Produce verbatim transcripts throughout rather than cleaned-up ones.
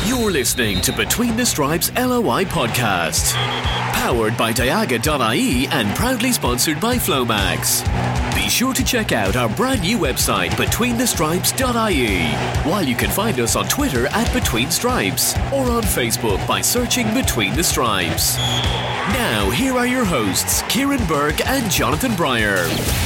You're listening to Between the Stripes L O I podcast. Powered by Diaga dot I E and proudly sponsored by Flomax. Be sure to check out our brand new website, between the stripes dot I E, while you can find us on Twitter at Between Stripes or on Facebook by searching Between the Stripes. Now, here are your hosts, Kieran Burke and Jonathan Breyer.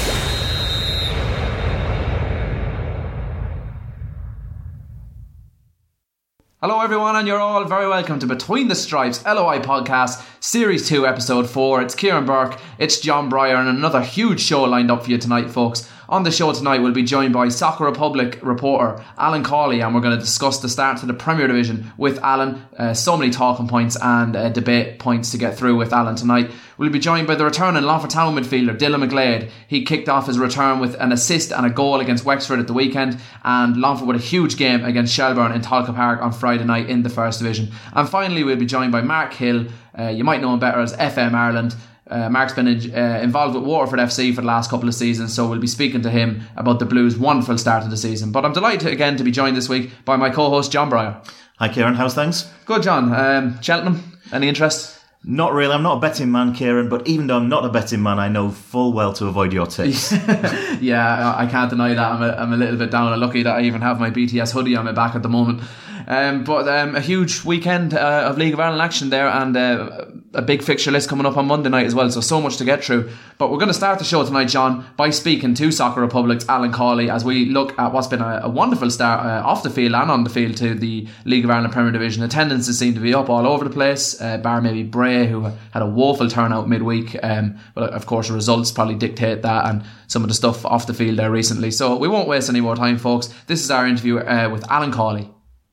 Hello everyone, and you're all very welcome to Between the Stripes L O I podcast, Series two, Episode four. It's Kieran Burke, it's John Breyer, and another huge show lined up for you tonight, folks. On the show tonight, we'll be joined by Soccer Republic reporter Alan Cawley, and we're going to discuss the start to the Premier Division with Alan. Uh, so many talking points and uh, debate points to get through with Alan tonight. We'll be joined by the returning Longford Town midfielder Dylan McGlade. He kicked off his return with an assist and a goal against Wexford at the weekend, and Longford with a huge game against Shelbourne in Tolka Park on Friday night in the First Division. And finally, we'll be joined by Mark Hill. Uh, you might know him better as F M Ireland. Uh, Mark's been uh, involved with Waterford F C for the last couple of seasons, so we'll be speaking to him about the Blues' wonderful start of the season. But I'm delighted again to be joined this week by my co-host John Breyer. Hi Kieran, how's things? Good, John. Um, Cheltenham, any interest? Not really. I'm not a betting man, Kieran, but even though I'm not a betting man, I know full well to avoid your tips. Yeah, I can't deny that. I'm a, I'm a little bit down and lucky that I even have my B T S hoodie on my back at the moment. Um, but um, a huge weekend uh, of League of Ireland action there, and uh, a big fixture list coming up on Monday night as well, so so much to get through. But we're going to start the show tonight, John, by speaking to Soccer Republic's Alan Cawley as we look at what's been a, a wonderful start uh, off the field and on the field to the League of Ireland Premier Division. Attendances seem to be up all over the place, uh, bar maybe Bray, who had a woeful turnout midweek. Um, but of course results probably dictate that, and some of the stuff off the field there recently. So we won't waste any more time, folks. This is our interview uh, with Alan Cawley.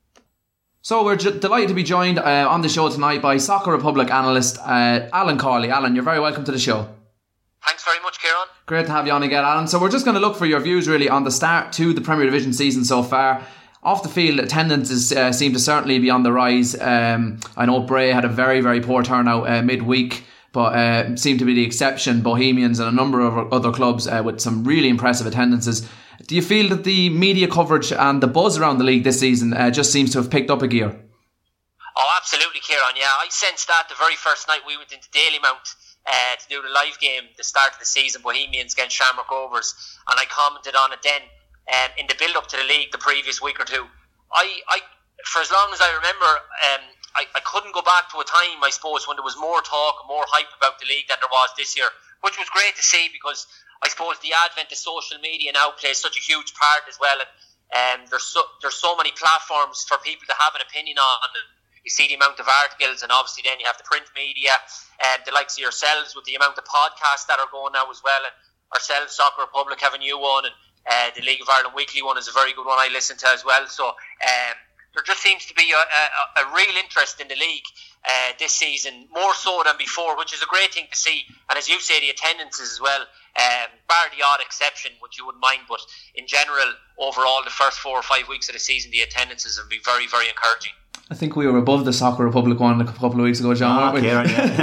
So we're j- delighted to be joined uh, on the show tonight by Soccer Republic analyst uh, Alan Cawley. Alan, you're very welcome to the show. Thanks very much, Kieran. Great to have you on again, Alan. So we're just going to look for your views really on the start to the Premier Division season so far. Off the field, attendances uh, seem to certainly be on the rise. Um, I know Bray had a very, very poor turnout uh, midweek, but uh, seemed to be the exception. Bohemians and a number of other clubs uh, with some really impressive attendances. Do you feel that the media coverage and the buzz around the league this season uh, just seems to have picked up a gear? Oh, absolutely, Kieran. Yeah, I sensed that the very first night we went into Dalymount uh, to do the live game, the start of the season, Bohemians against Shamrock Rovers, and I commented on it then um, in the build-up to the league the previous week or two. I, I for as long as I remember, um, I, I couldn't go back to a time, I suppose, when there was more talk, more hype about the league than there was this year, which was great to see because I suppose the advent of social media now plays such a huge part as well, and um, there's so there's so many platforms for people to have an opinion on. And you see the amount of articles, and obviously then you have the print media, and the likes of yourselves with the amount of podcasts that are going now as well. And ourselves, Soccer Republic, have a new one, and uh, the League of Ireland Weekly one is a very good one I listen to as well. So um, there just seems to be a, a, a real interest in the league uh, this season, more so than before, which is a great thing to see. And as you say, the attendances as well. Um, bar the odd exception, which you wouldn't mind, but in general, overall, the first four or five weeks of the season, the attendances have been very, very encouraging. I think we were above the Soccer Republic one a couple of weeks ago, John, oh, weren't we? Kieran, yeah.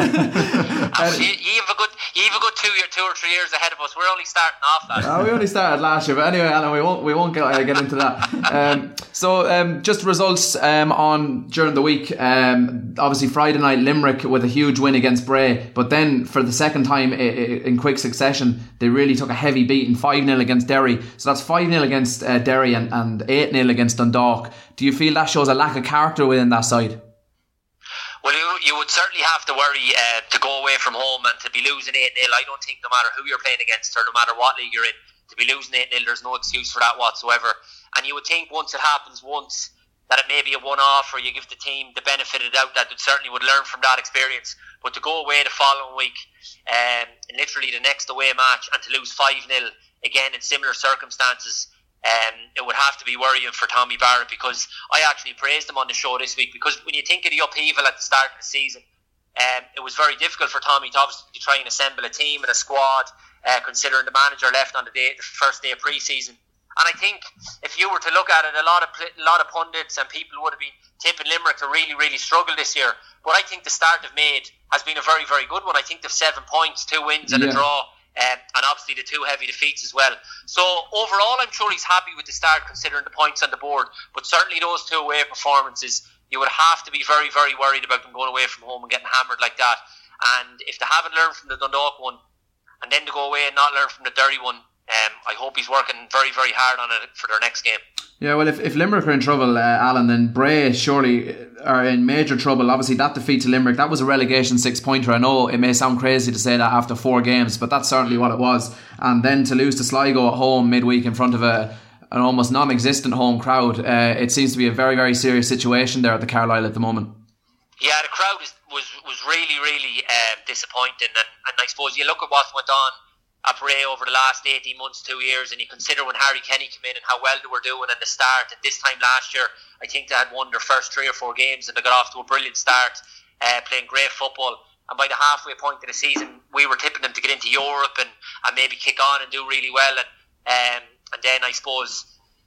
uh, you, you have a good, you have a good two year, two or three years ahead of us. We're only starting off that. Oh, we only started last year, but anyway, Alan, we won't, we won't get, uh, get into that. Um, so, um, just results um, on during the week. Um, obviously, Friday night, Limerick with a huge win against Bray, but then for the second time in quick succession, they really took a heavy beating, five nil against Derry. So that's five nil against uh, Derry and, and eight nil against Dundalk. Do you feel that shows a lack of character within that side? Well, you, you would certainly have to worry uh, to go away from home and to be losing eight nil. I don't think no matter who you're playing against or no matter what league you're in, to be losing eight nil, there's no excuse for that whatsoever. And you would think once it happens once, that it may be a one-off, or you give the team the benefit of the doubt that it certainly would learn from that experience. But to go away the following week, um, and literally the next away match, and to lose five nil again in similar circumstances, um, it would have to be worrying for Tommy Barrett, because I actually praised him on the show this week, because when you think of the upheaval at the start of the season, um, it was very difficult for Tommy to obviously try and assemble a team and a squad, uh, considering the manager left on the day, the first day of pre-season. And I think if you were to look at it, a lot of a lot of pundits and people would have been tipping Limerick to really, really struggle this year. But I think the start they've made has been a very, very good one. I think they've seven points, two wins and yeah. a draw. Um, and obviously the two heavy defeats as well. So overall, I'm sure he's happy with the start considering the points on the board. But certainly those two away performances you would have to be very, very worried about them going away from home and getting hammered like that. And if they haven't learned from the Dundalk one, and then to go away and not learn from the Derry one, um, I hope he's working very, very hard on it for their next game. Yeah, well, if, if Limerick are in trouble, uh, Alan, then Bray surely are in major trouble. Obviously, that defeat to Limerick, that was a relegation six-pointer. I know it may sound crazy to say that after four games, but that's certainly what it was. And then to lose to Sligo at home midweek in front of a an almost non-existent home crowd, uh, it seems to be a very, very serious situation there at the Carlisle at the moment. Yeah, the crowd is, was was really, really um, disappointing, and, and I suppose you look at what went on at Bray over the last eighteen months, two years, and you consider when Harry Kenny came in and how well they were doing at the start, and this time last year I think they had won their first three or four games and they got off to a brilliant start, uh, playing great football, and by the halfway point of the season we were tipping them to get into Europe and, and maybe kick on and do really well, and um, and then I suppose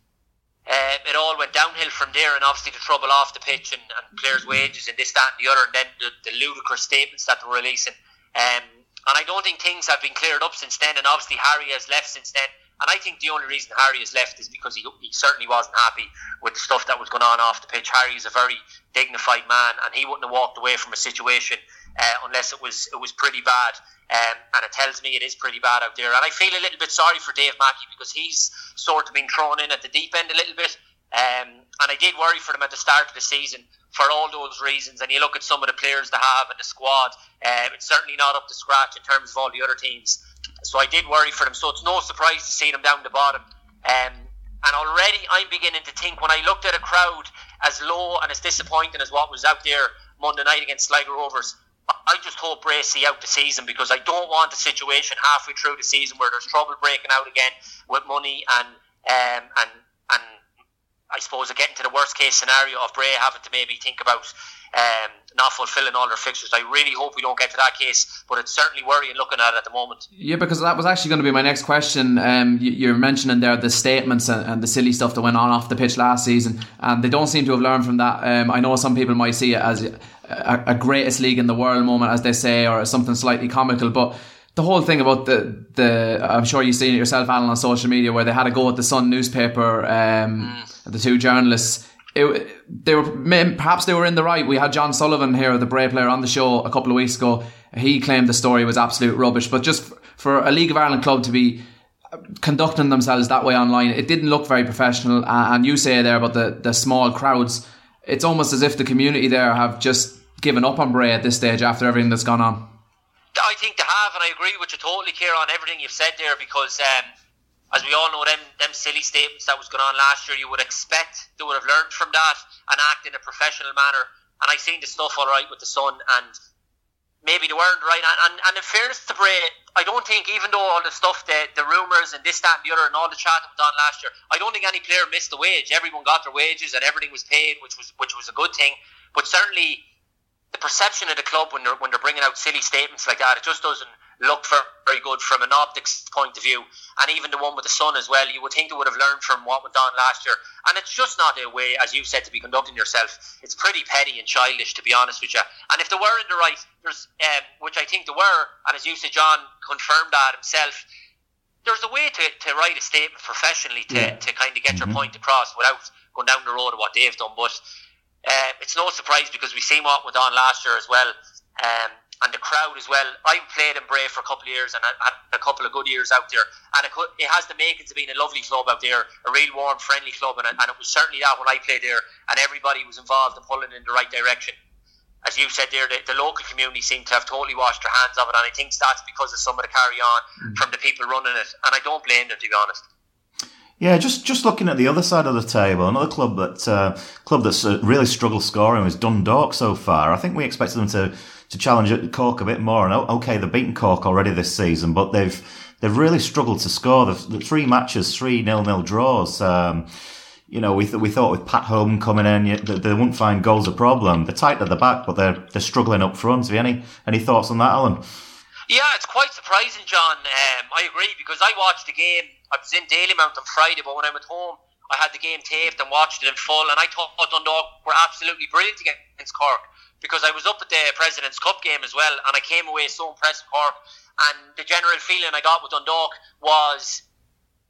Uh, it all went downhill from there, and obviously the trouble off the pitch and, and players' wages and this, that and the other, and then the, the ludicrous statements that they were releasing, um, and I don't think things have been cleared up since then, and obviously Harry has left since then, and I think the only reason Harry has left is because he, he certainly wasn't happy with the stuff that was going on off the pitch. Harry is a very dignified man, and he wouldn't have walked away from a situation uh, unless it was it was pretty bad. Um, and it tells me it is pretty bad out there, and I feel a little bit sorry for Dave Mackey because he's sort of been thrown in at the deep end a little bit, um, and I did worry for them at the start of the season for all those reasons. And you look at some of the players they have in the squad, uh, it's certainly not up to scratch in terms of all the other teams, so I did worry for them, so it's no surprise to see them down the bottom. um, and already I'm beginning to think, when I looked at a crowd as low and as disappointing as what was out there Monday night against Sligo Rovers, I just hope Bray see out the season, because I don't want a situation halfway through the season where there's trouble breaking out again with money and um, and and I suppose getting to the worst case scenario of Bray having to maybe think about um, not fulfilling all their fixtures. I really hope we don't get to that case, but it's certainly worrying looking at it at the moment. Yeah, because that was actually going to be my next question. Um, you're mentioning there the statements and, and the silly stuff that went on off the pitch last season, and they don't seem to have learned from that. Um, I know some people might see it as a, a greatest league in the world moment, as they say, or something slightly comical, but the whole thing about the, the I'm sure you've seen it yourself, Alan, on social media, where they had a go at the Sun newspaper, um, mm. the two journalists. It, they were perhaps they were in the right. We had John Sullivan here, the Bray player, on the show a couple of weeks ago. He claimed the story was absolute rubbish, but just for a League of Ireland club to be conducting themselves that way online, it didn't look very professional. And you say there about the, the small crowds, it's almost as if the community there have just given up on Bray at this stage after everything that's gone on. I think they have, and I agree with you totally, Ciara, on everything you've said there, because um, as we all know, them them silly statements that was going on last year, you would expect they would have learned from that and act in a professional manner. And I seen the stuff all right with the Sun, and maybe they weren't right. And, and, and in fairness to Bray, I don't think, even though all the stuff, the, the rumours and this, that and the other and all the chat that was on last year, I don't think any player missed a wage. Everyone got their wages and everything was paid, which was which was a good thing. But certainly the perception of the club when they're, when they're bringing out silly statements like that, it just doesn't look very good from an optics point of view. And even the one with the Sun as well, you would think they would have learned from what went on last year. And it's just not a way, as you said, to be conducting yourself. It's pretty petty and childish, to be honest with you. And if they were in the right, there's um, which I think they were, and as you said, John confirmed that himself, there's a way to, to write a statement professionally to, yeah. to kind of get mm-hmm. your point across without going down the road of what they've done. But Uh, it's no surprise, because we've seen what went on last year as well, um, and the crowd as well. I played in Bray for a couple of years and I had a couple of good years out there, and it, could, it has the makings of being a lovely club out there, a real warm, friendly club, and, and it was certainly that when I played there, and everybody was involved in pulling in the right direction. As you said there, the, the local community seemed to have totally washed their hands of it, and I think that's because of some of the carry-on mm. from the people running it, and I don't blame them, to be honest. Yeah, just just looking at the other side of the table, another club that uh, club that's uh, really struggled scoring was Dundalk so far. I think we expected them to, to challenge Cork a bit more. And okay, they've beaten Cork already this season, but they've they've really struggled to score. The, the three matches, three nil-nil draws. Um, you know, we th- we thought with Pat Holman coming in, you, they, they wouldn't find goals a problem. They're tight at the back, but they're they're struggling up front. Have you any any thoughts on that, Alan? Yeah, it's quite surprising, John. Um, I agree, because I watched the game. I was in Dalymount on Friday, but when I went home, I had the game taped and watched it in full, and I thought Dundalk were absolutely brilliant against Cork, because I was up at the President's Cup game as well, and I came away so impressed with Cork, and the general feeling I got with Dundalk was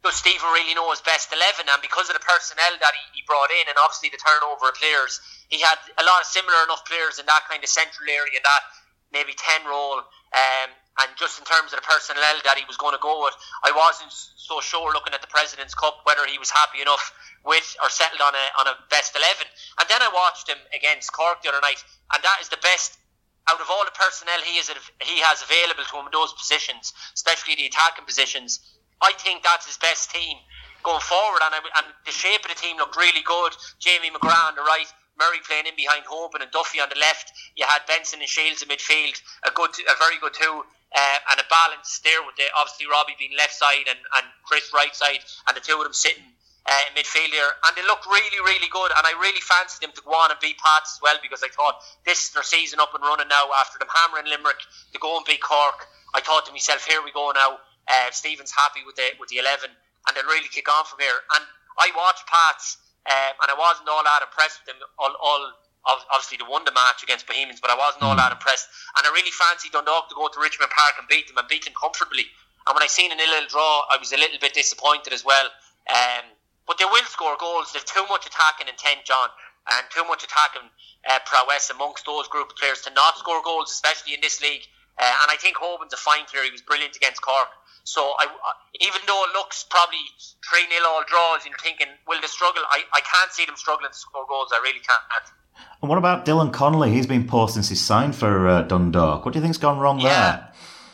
does Stephen really know his best eleven? And because of the personnel that he, he brought in, and obviously the turnover of players, he had a lot of similar enough players in that kind of central area, that maybe ten role. Um, and just in terms of the personnel that he was going to go with, I wasn't so sure looking at the President's Cup whether he was happy enough with or settled on a on a best eleven. And then I watched him against Cork the other night, and that is the best out of all the personnel he is he has available to him in those positions, especially the attacking positions. I think that's his best team going forward, and, I, and the shape of the team looked really good. Jamie McGrath on the right, Murray playing in behind Hoban and Duffy on the left. You had Benson and Shields in midfield, a good, a very good two, uh, and a balance there with the, obviously Robbie being left side and, and Chris right side, and the two of them sitting uh, in midfield here. And they looked really, really good, and I really fancied them to go on and beat Pats as well, because I thought this is their season up and running now after them hammering Limerick to go and beat Cork. I thought to myself, here we go now. Uh, Stephen's happy with the with the eleven, and they'll really kick on from here. And I watched Pats, um, and I wasn't all that impressed with them. All, all obviously they won the match against Bohemians, but I wasn't all that impressed. And I really fancied Dundalk to go to Richmond Park and beat them, and beat them comfortably. And when I seen a little draw, I was a little bit disappointed as well. Um, but they will score goals. They've too much attacking intent, John, and too much attacking uh, prowess amongst those group of players to not score goals, especially in this league. Uh, and I think Hoban's a fine player. He was brilliant against Cork. So I, even though it looks probably three nil all draws, and you're thinking, will they struggle? I, I can't see them struggling to score goals. I really can't. And what about Dylan Connolly? He's been poor since he's signed for uh, Dundalk. What do you think's gone wrong yeah. there?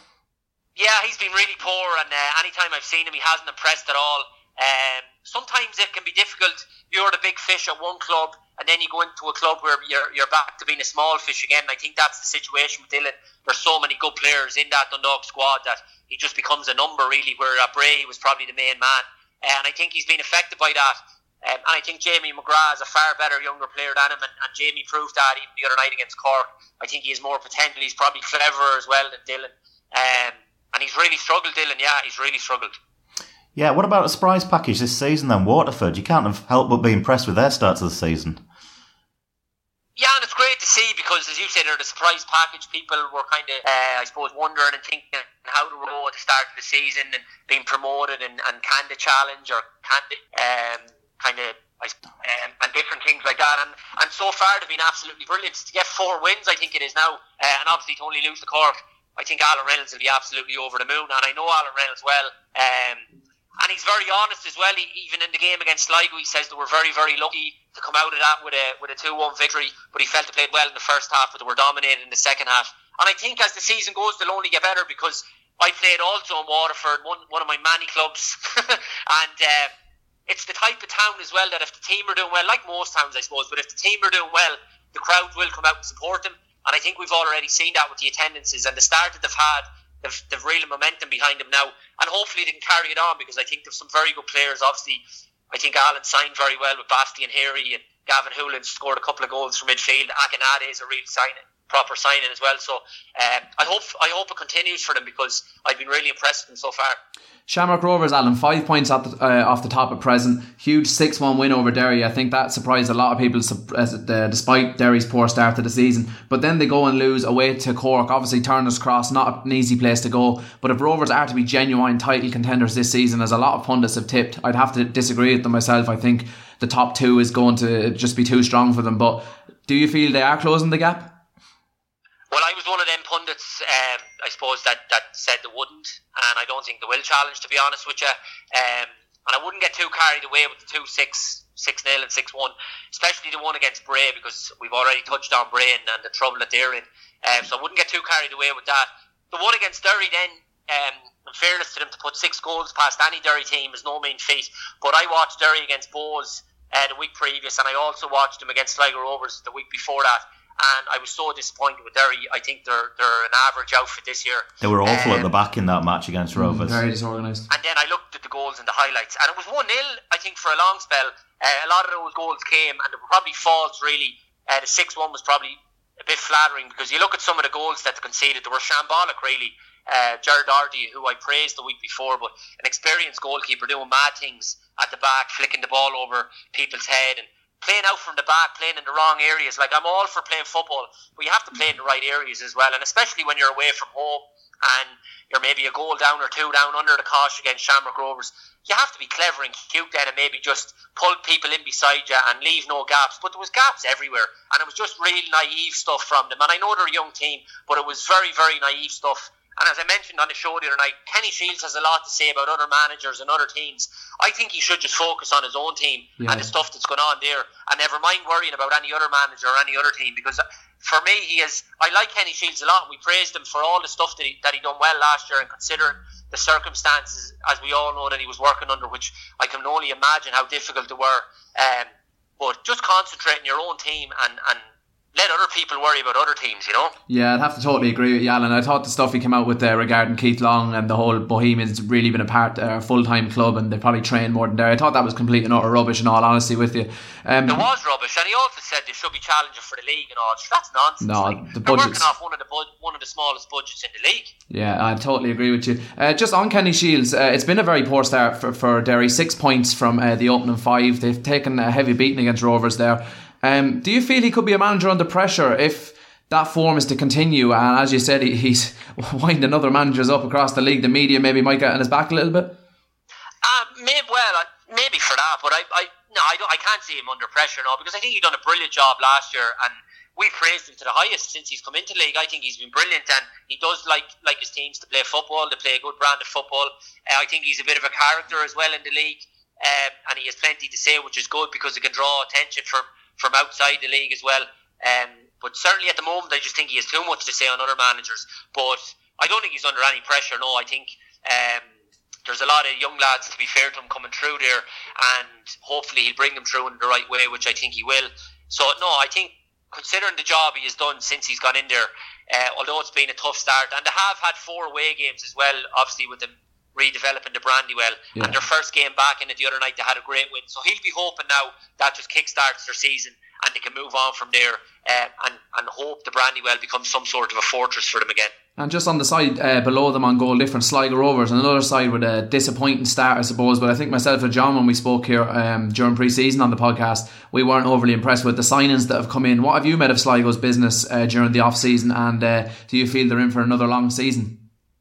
Yeah, he's been really poor, and uh, anytime I've seen him, he hasn't impressed at all. Um, sometimes it can be difficult. You're the big fish at one club, and then you go into a club where you're you're back to being a small fish again. I think that's the situation with Dylan. There's so many good players in that Dundalk squad that he just becomes a number, really, where uh, Bray was probably the main man. Uh, and I think he's been affected by that. Um, and I think Jamie McGrath is a far better younger player than him, and, and Jamie proved that even the other night against Cork. I think he has more potential. He's probably cleverer as well than Dylan. Um, and he's really struggled, Dylan. Yeah, he's really struggled. Yeah, what about a surprise package this season then? Waterford, you can't have helped but be impressed with their start to the season. Yeah, and it's great to see, because, as you said, they're the surprise package. People were kind of, uh, I suppose, wondering and thinking how to roll at the start of the season and being promoted, and, and can they challenge, or can they um, kind of, um, and different things like that. And, and so far, they've been absolutely brilliant. To get four wins, I think it is now, uh, and obviously to only lose to Cork, I think Alan Reynolds will be absolutely over the moon. And I know Alan Reynolds well. Um, And he's very honest as well. He, even in the game against Sligo, he says they were very, very lucky to come out of that with a with a two one victory. But he felt they played well in the first half, but they were dominated in the second half. And I think as the season goes, they'll only get better, because I played also in Waterford, one one of my many clubs, and uh, it's the type of town as well that if the team are doing well, like most towns, I suppose, but if the team are doing well, the crowd will come out and support them. And I think we've already seen that with the attendances and the start that they've had. They've, they've real momentum behind them now, and hopefully they can carry it on, because I think there's some very good players. Obviously, I think Alan signed very well with Basti and Harry, and Gavin Hoolan scored a couple of goals from midfield. Akinade is a real signing, proper signing as well. So um, I hope I hope it continues for them, because I've been really impressed with them so far. Shamrock Rovers, Alan, five points at the, uh, off the top at present. Huge six one win over Derry. I think that surprised a lot of people, uh, despite Derry's poor start to the season. But then they go and lose away to Cork. Obviously, Turner's Cross, not an easy place to go. But if Rovers are to be genuine title contenders this season, as a lot of pundits have tipped, I'd have to disagree with them myself. I think the top two is going to just be too strong for them. But do you feel they are closing the gap? Well, I was one of them pundits, um, I suppose, that, that said they wouldn't, and I don't think they will challenge, to be honest with you. Um, and I wouldn't get too carried away with the two six, six nil and six one, especially the one against Bray, because we've already touched on Bray and, and the trouble that they're in. Um, so I wouldn't get too carried away with that. The one against Derry then, um, in fairness to them, to put six goals past any Derry team is no mean feat. But I watched Derry against Bohs uh, the week previous, and I also watched them against Sligo Rovers the week before that. And I was so disappointed with Derry. I think they're they're an average outfit this year. They were awful um, at the back in that match against Rovers. Very disorganised. And then I looked at the goals and the highlights, and it was one nil, I think, for a long spell. Uh, a lot of those goals came, and they were probably faults, really. Uh, the six one was probably a bit flattering, because you look at some of the goals that they conceded, they were shambolic, really. Uh, Jared Doherty, who I praised the week before, but an experienced goalkeeper doing mad things at the back, flicking the ball over people's head, and playing out from the back, playing in the wrong areas. Like, I'm all for playing football, but you have to play in the right areas as well, and especially when you're away from home and you're maybe a goal down or two down under the cosh against Shamrock Rovers, you have to be clever and cute then and maybe just pull people in beside you and leave no gaps. But there was gaps everywhere, and it was just real naive stuff from them. And I know they're a young team, but it was very, very naive stuff. And as I mentioned on the show the other night, Kenny Shields has a lot to say about other managers and other teams. I think he should just focus on his own team yeah. and the stuff that's going on there, and never mind worrying about any other manager or any other team. Because for me, he is. I like Kenny Shields a lot, and we praised him for all the stuff that he that he done well last year. And considering the circumstances, as we all know, that he was working under, which I can only imagine how difficult they were. Um, but just concentrate on your own team and and. let other people worry about other teams, you know? Yeah, I'd have to totally agree with you, Alan. I thought the stuff he came out with there regarding Keith Long and the whole Bohemians really been a part, uh, a full-time club, and they probably train more than there. I thought that was complete and utter rubbish, in all honesty with you. Um, it was rubbish, and he also said they should be challenging for the league and all. That's nonsense. No, like, the they're budgets. working off one of the bu- one of the smallest budgets in the league. Yeah, I totally agree with you. Uh, just on Kenny Shields, uh, it's been a very poor start for, for Derry. Six points from uh, the opening five. They've taken a heavy beating against Rovers there. Um, do you feel he could be a manager under pressure if that form is to continue? And as you said, he, he's winding other managers up across the league. The media maybe might get on his back a little bit. Uh, maybe, well, maybe for that, but I, I no, I don't. I can't see him under pressure now, because I think he done a brilliant job last year, and we praised him to the highest since he's come into the league. I think he's been brilliant, and he does like like his teams to play football, to play a good brand of football. Uh, I think he's a bit of a character as well in the league, um, and he has plenty to say, which is good because it can draw attention from. from outside the league as well. Um, but certainly at the moment, I just think he has too much to say on other managers. But I don't think he's under any pressure, no. I think um, there's a lot of young lads, to be fair to him, coming through there, and hopefully he'll bring them through in the right way, which I think he will. So, no, I think considering the job he has done since he's gone in there, uh, although it's been a tough start, and they have had four away games as well, obviously with them redeveloping the Brandywell, yeah. and their first game back in it the other night, they had a great win. So he'll be hoping now that just kickstarts their season and they can move on from there, uh, and, and hope the Brandywell becomes some sort of a fortress for them again. And just on the side uh, below them on goal difference, Sligo Rovers, and another side with a disappointing start, I suppose. But I think myself and John, when we spoke here um, during pre-season on the podcast, we weren't overly impressed with the signings that have come in. What have you made of Sligo's business uh, during the off-season, and uh, do you feel they're in for another long season?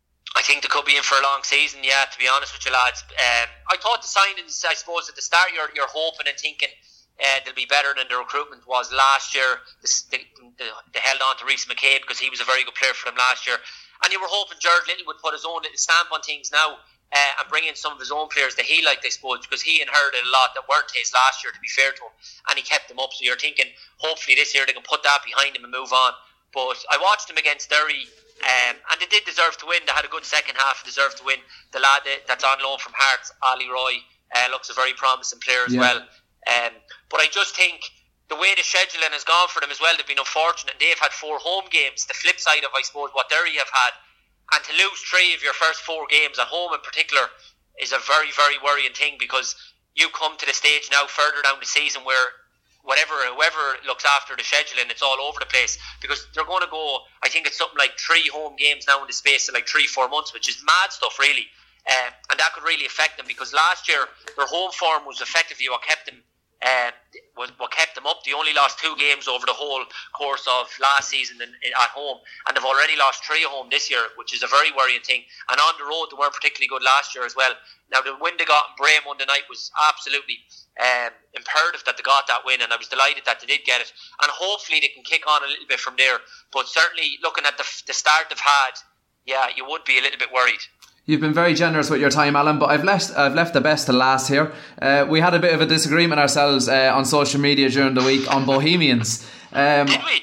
I think they could be in for a long season, yeah, to be honest with you lads. Um, I thought the signings, I suppose at the start you're, you're hoping and thinking uh, they'll be better than the recruitment was last year. They, they, they held on to Reece McCabe because he was a very good player for them last year. And you were hoping Gerard Little would put his own little stamp on things now uh, and bring in some of his own players that he liked, I suppose, because he inherited a lot that weren't his last year, to be fair to him, and he kept them up. So you're thinking hopefully this year they can put that behind him and move on. But I watched them against Derry, Um, and they did deserve to win. They had a good second half, deserved to win. The lad that's on loan from Hearts, Ali Roy, uh, looks a very promising player as yeah. well. Um, but I just think the way the scheduling has gone for them as well, they've been unfortunate. They've had four home games, the flip side of, I suppose, what Derry have had. And to lose three of your first four games at home in particular is a very, very worrying thing, because you come to the stage now further down the season where whatever, whoever looks after the scheduling, it's all over the place, because they're going to go, I think it's something like three home games now in the space of like three, four months, which is mad stuff really. Um, and that could really affect them, because last year their home form was effectively what kept them uh, was what kept them up. They only lost two games over the whole course of last season in, in, at home, and they've already lost three at home this year, which is a very worrying thing. And on the road they weren't particularly good last year as well. Now the win they got in Bray Monday night was absolutely um, imperative that they got that win, and I was delighted that they did get it, and hopefully they can kick on a little bit from there. But certainly looking at the, the start they've had, yeah, you would be a little bit worried. You've been very generous with your time, Alan, but I've left I've left the best to last here. Uh, we had a bit of a disagreement ourselves uh, on social media during the week on Bohemians. Um, Did we?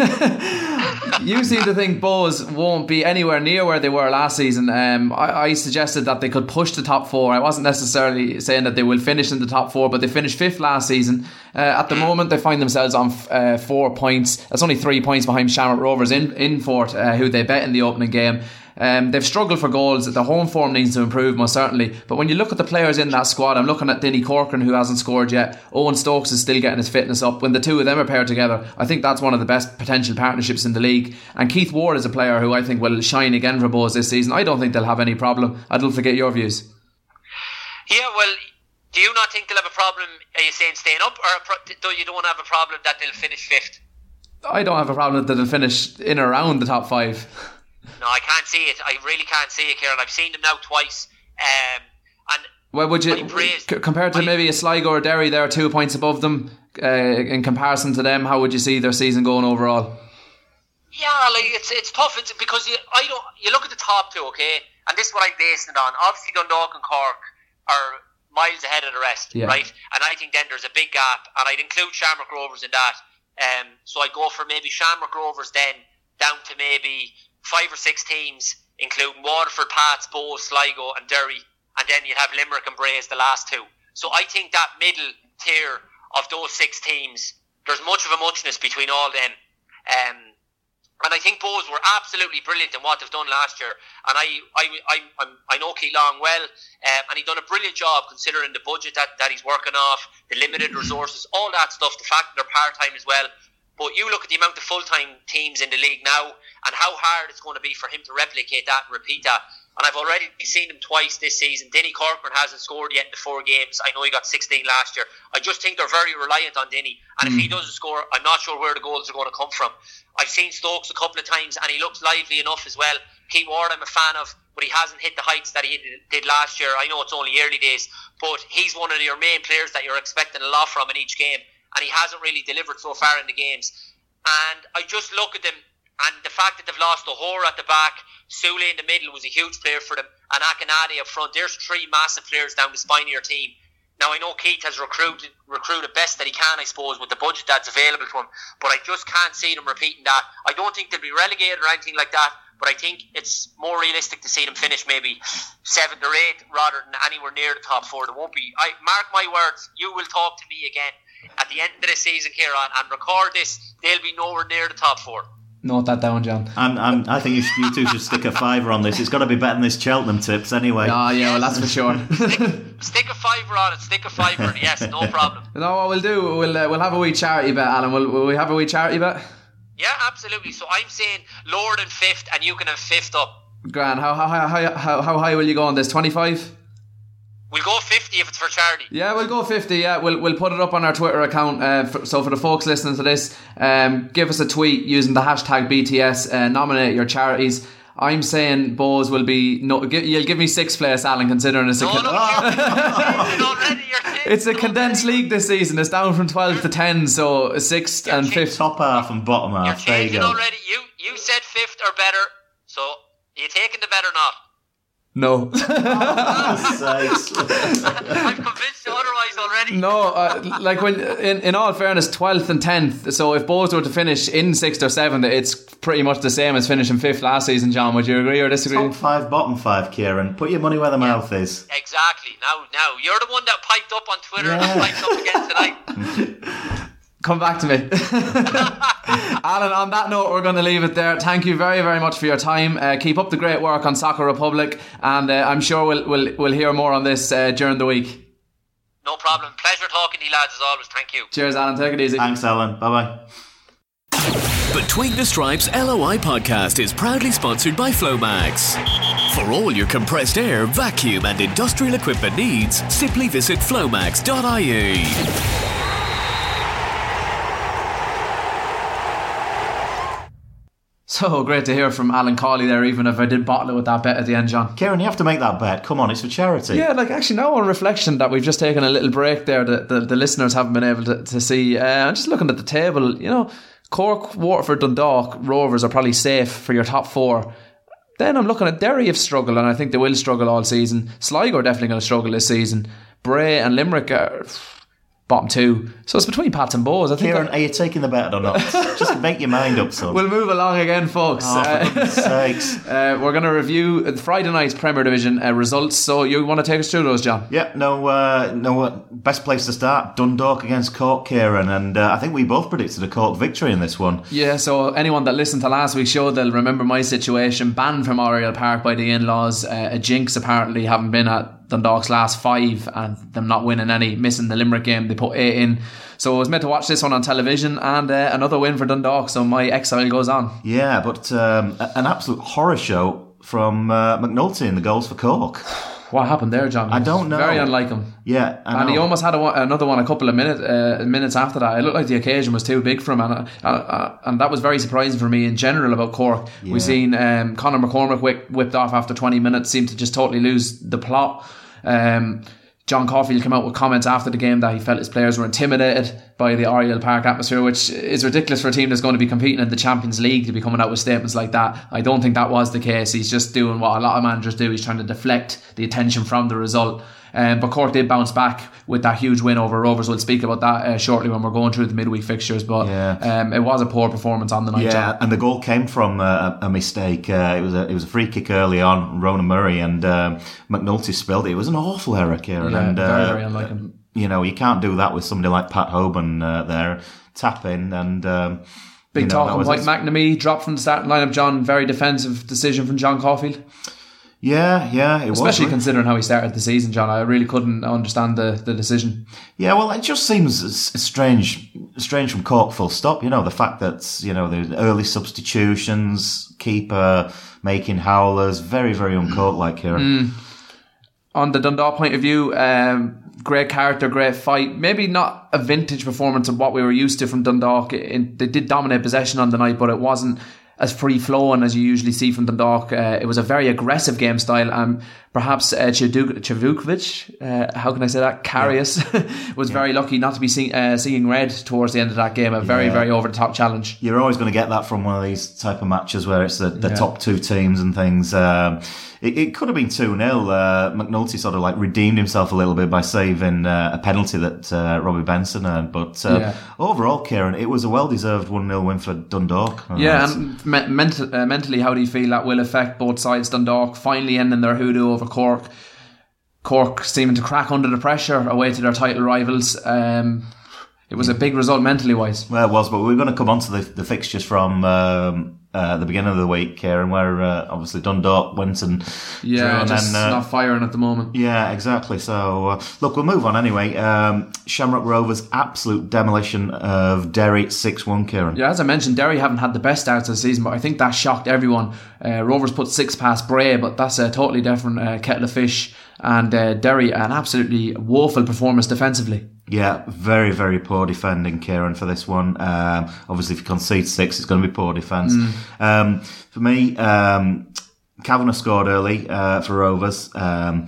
You seem to think Bohs won't be anywhere near where they were last season. Um, I, I suggested that they could push the top four. I wasn't necessarily saying that they will finish in the top four, but they finished fifth last season. Uh, at the moment, they find themselves on uh, four points. That's only three points behind Shamrock Rovers in, in Fort, uh, who they bet in the opening game. Um, they've struggled for goals. The home form needs to improve most certainly, but when you look at the players in that squad, I'm looking at Dinny Corcoran, who hasn't scored yet. Owen Stokes is still getting his fitness up. When the two of them are paired together, I think that's one of the best potential partnerships in the league. And Keith Ward is a player who I think will shine again for Bohs this season. I don't think they'll have any problem. I'd love to get your views. Yeah, well, do you not think they'll have a problem, are you saying staying up, or do you don't have a problem that they'll finish fifth? I don't have a problem that they'll finish in or around the top five. No, I can't see it. I really can't see it, Kieran. I've seen them now twice. Um, and well, would you praised, c- compared to I, maybe a Sligo or Derry, they're two points above them. Uh, in comparison to them, how would you see their season going overall? Yeah, like it's it's tough. It's because you I don't you look at the top two, okay, and this is what I'm basing it on. Obviously, Dundalk and Cork are miles ahead of the rest, yeah. right? And I think then there's a big gap, and I'd include Shamrock Rovers in that. Um, so I go for maybe Shamrock Rovers then down to maybe five or six teams, including Waterford, Pats, Bow, Sligo, and Derry, and then you'd have Limerick and Bray as the last two. So I think that middle tier of those six teams, there's much of a muchness between all them. Um, and I think Bows were absolutely brilliant in what they've done last year. And I I, I, I'm, I know Keith Long well, um, and he's done a brilliant job considering the budget that, that he's working off, the limited resources, all that stuff, the fact that they're part-time as well. But you look at the amount of full-time teams in the league now and how hard it's going to be for him to replicate that and repeat that. And I've already seen him twice this season. Denny Corcoran hasn't scored yet in the four games. I know he got sixteen last year. I just think they're very reliant on Denny. And mm. if he doesn't score, I'm not sure where the goals are going to come from. I've seen Stokes a couple of times and he looks lively enough as well. Keith Ward I'm a fan of, but he hasn't hit the heights that he did last year. I know it's only early days, but he's one of your main players that you're expecting a lot from in each game. And he hasn't really delivered so far in the games. And I just look at them, and the fact that they've lost O'Hora at the back, Sule in the middle was a huge player for them, and Akinade up front. There's three massive players down the spine of your team. Now I know Keith has recruited recruited best that he can, I suppose, with the budget that's available to him, but I just can't see them repeating that. I don't think they'll be relegated or anything like that, but I think it's more realistic to see them finish maybe seventh or eighth rather than anywhere near the top four. They won't be. I mark my words, you will talk to me again at the end of the season, Kieran, and record this, they'll be nowhere near the top four. Note that down, John. I'm, I'm, I think you, should, you two should stick a fiver on this. It's got to be better than this Cheltenham tips anyway. Oh, yeah, well, that's for sure. stick, stick a fiver on it. Stick a fiver. Yes, no problem. No, what we'll do, we'll uh, we'll have a wee charity bet, Alan. Will, will we have a wee charity bet? Yeah, absolutely. So I'm saying lower than fifth, and you can have fifth up. Gran, how how how how how high will you go on this? twenty-five? We'll go fifty if it's for charity. Yeah, we'll go fifty. Yeah, we'll we'll put it up on our Twitter account. Uh, for, so for the folks listening to this, um, give us a tweet using the hashtag B T S. Uh, nominate your charities. I'm saying Bows will be no. Give, you'll give me sixth place, Alan. Considering it's a no, con- no, you're already, you're it's a condensed league this season. It's down from twelve to ten, so sixth you're and changing, fifth. Top half and bottom half. You're there you changing go. already. You you said fifth or better. So are you taking the bet or not? No. I'm convinced you otherwise already. No, uh, like when in, in all fairness, twelfth and tenth. So if Bows were to finish in sixth or seventh, it's pretty much the same as finishing fifth last season. John, would you agree or disagree? Top five, bottom five, Kieran. Put your money where the yeah. mouth is. Exactly. Now, now you're the one that piped up on Twitter yeah. and piped up again tonight. Come back to me. Alan, on that note, we're going to leave it there. Thank you very, very much for your time. Uh, keep up the great work on Soccer Republic, and uh, I'm sure we'll, we'll we'll hear more on this uh, during the week. No problem. Pleasure talking to you lads as always. Thank you. Cheers, Alan. Take it easy. Thanks, Alan. Bye-bye. Between the Stripes L O I podcast is proudly sponsored by Flomax. For all your compressed air, vacuum and industrial equipment needs, simply visit flomax dot I E. So great to hear from Alan Cawley there, even if I did bottle it with that bet at the end, John. Kieran, you have to make that bet. Come on, it's for charity. Yeah, like actually now on reflection that we've just taken a little break there that the, the listeners haven't been able to, to see. Uh, I'm just looking at the table, you know, Cork, Waterford, Dundalk, Rovers are probably safe for your top four. Then I'm looking at Derry have struggled, and I think they will struggle all season. Sligo are definitely going to struggle this season. Bray and Limerick are bottom two. So it's between Pats and Bows. I think Kieran, that... are you taking the bet or not? Just make your mind up, son. We'll move along again, folks. Oh, for goodness sakes. Uh, we're going to review Friday night's Premier Division uh, results. So you want to take us through those, John? Yeah, no, uh, no. Uh, best place to start, Dundalk against Cork, Kieran. And uh, I think we both predicted a Cork victory in this one. Yeah, so anyone that listened to last week's show, they'll remember my situation. Banned from Oriel Park by the in-laws. Uh, a jinx apparently, having been at Dundalk's last five and them not winning any, missing the Limerick game. They put eight in. So I was meant to watch this one on television, and uh, another win for Dundalk, so my exile goes on. Yeah, but um, an absolute horror show from uh, McNulty in the goals for Cork. What happened there, John? I don't know. Very unlike him. Yeah, I and know. he almost had a, another one a couple of minutes uh, minutes after that. It looked like the occasion was too big for him, and uh, uh, and that was very surprising for me in general about Cork. Yeah. We've seen um, Conor McCormack whip, whipped off after twenty minutes, seemed to just totally lose the plot. Um, John Caulfield came out with comments after the game that he felt his players were intimidated by the Oriel Park atmosphere, which is ridiculous for a team that's going to be competing in the Champions League to be coming out with statements like that. I don't think that was the case. He's just doing what a lot of managers do. He's trying to deflect the attention from the result. Um, but Cork did bounce back with that huge win over Rovers. We'll speak about that uh, shortly when we're going through the midweek fixtures. But yeah. um, it was a poor performance on the night. Yeah, John. and the goal came from uh, a mistake. Uh, it was a it was a free kick early on, Ronan Murray, and um, McNulty spilled it. It was an awful error, Kieran. Yeah, and, very, uh, very unlike him. You know, you can't do that with somebody like Pat Hoban uh, there. Tap in and... Um, Big you know, talk that on was White it. McNamee, dropped from the starting lineup, John. Very defensive decision from John Caulfield. Yeah, yeah, it was. Especially really. considering how he started the season, John. I really couldn't understand the, the decision. Yeah, well, it just seems s- strange, strange from Cork. Full stop. You know, the fact that you know the early substitutions, keeper making howlers, very, very un-Cork-like here. Mm. On the Dundalk point of view, um, great character, great fight. Maybe not a vintage performance of what we were used to from Dundalk. It, they did dominate possession on the night, but it wasn't as free-flowing as you usually see from Dundalk. Uh, it was a very aggressive game style, and perhaps uh, Chivukovic, uh, how can I say that, Karius, yeah. was yeah. very lucky not to be see, uh, seeing red towards the end of that game. A very, yeah. very over-the-top challenge. You're always going to get that from one of these type of matches where it's the, the yeah. top two teams and things. Um, it, it could have been two nil. Uh, McNulty sort of like redeemed himself a little bit by saving uh, a penalty that uh, Robbie Benson earned. But uh, yeah. overall, Kieran, it was a well-deserved one nil win for Dundalk. Yeah, and me- mental, uh, mentally, how do you feel that will affect both sides? Dundalk finally ending their hoodoo over Cork. Cork seeming to crack under the pressure away to their title rivals. Um, it was a big result mentally wise. Well, it was, but we're going to come on to the, the fixtures from um, uh, the beginning of the week, Kieran, where uh, obviously Dundalk went and yeah, drew and just then, uh, not firing at the moment. Yeah, exactly. So uh, look, we'll move on anyway. Um, Shamrock Rovers absolute demolition of Derry six one, Kieran. Yeah, as I mentioned, Derry haven't had the best starts of the season, but I think that shocked everyone. Uh, Rovers put six past Bray, but that's a totally different uh, kettle of fish. And uh, Derry, an absolutely woeful performance defensively. Yeah, very, very poor defending, Kieran, for this one. Um, obviously, if you concede six, it's going to be poor defence. Mm. Um, for me, um, Kavanagh scored early uh, for Rovers. Um,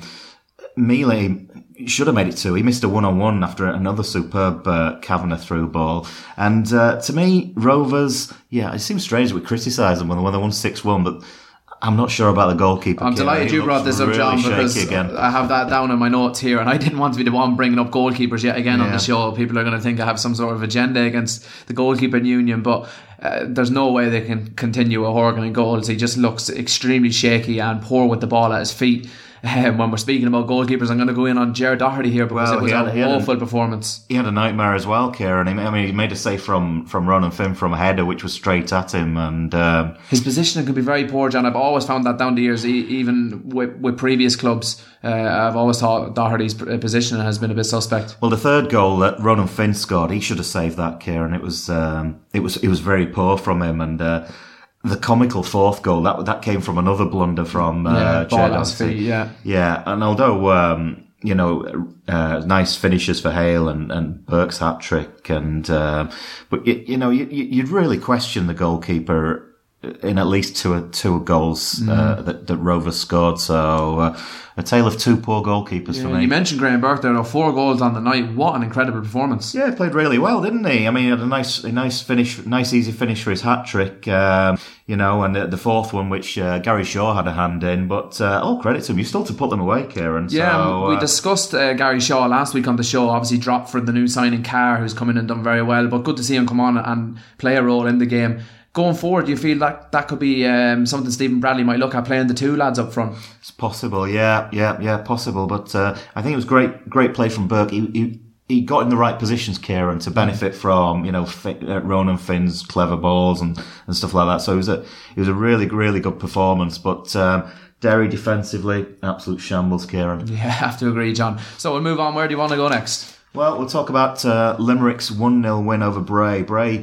Mealy should have made it two. He missed a one-on-one after another superb uh, Kavanagh through ball. And uh, to me, Rovers, yeah, it seems strange that we criticise them when they won six one, but I'm not sure about the goalkeeper. I'm Kieran. delighted He you brought this up, really John, because again. I have that down in my notes here, and I didn't want to be the one bringing up goalkeepers yet again yeah. on the show. People are going to think I have some sort of agenda against the goalkeeping union, but uh, there's no way they can continue a Horgan in goals. He just looks extremely shaky and poor with the ball at his feet. Um, when we're speaking about goalkeepers, I'm going to go in on Jared Doherty here because well, it was had, an awful a, performance. He had a nightmare as well, Kieran. I mean, he made a save from, from Ronan Finn from a header, which was straight at him. And um, his positioning could be very poor, John. I've always found that down the years, even with, with previous clubs. Uh, I've always thought Doherty's positioning has been a bit suspect. Well, the third goal that Ronan Finn scored, he should have saved that, Kieran. It was um, it was it was very poor from him, and. Uh, The comical fourth goal, that that came from another blunder from uh, yeah, ball at his feet, yeah. Yeah, and although, um, you know, uh, nice finishes for Hale and, and Burke's hat-trick, and, uh, but, you, you know, you, you'd really question the goalkeeper in at least two two goals mm. uh, that, that Rovers scored, so uh, a tale of two poor goalkeepers yeah, for me. You mentioned Graham Burke there, though, four goals on the night. What an incredible performance! Yeah, he played really well, didn't he? I mean, he had a nice, a nice finish, nice easy finish for his hat trick, um, you know, and the, the fourth one, which uh, Gary Shaw had a hand in. But uh, all credit to him, you still to put them away, Kieran. Yeah, so, uh, we discussed uh, Gary Shaw last week on the show. Obviously, dropped for the new signing Carr, who's come in and done very well. But good to see him come on and play a role in the game. Going forward, do you feel like that could be um, something Stephen Bradley might look at, playing the two lads up front? It's possible, yeah, yeah, yeah, possible. But uh, I think it was great, great play from Burke. He, he, he got in the right positions, Kieran, to benefit from, you know, F- uh, Ronan Finn's clever balls and, and stuff like that. So it was a it was a really, really good performance. But um, Derry defensively, absolute shambles, Kieran. Yeah, I have to agree, John. So we'll move on. Where do you want to go next? Well, we'll talk about uh, Limerick's one nil win over Bray. Bray.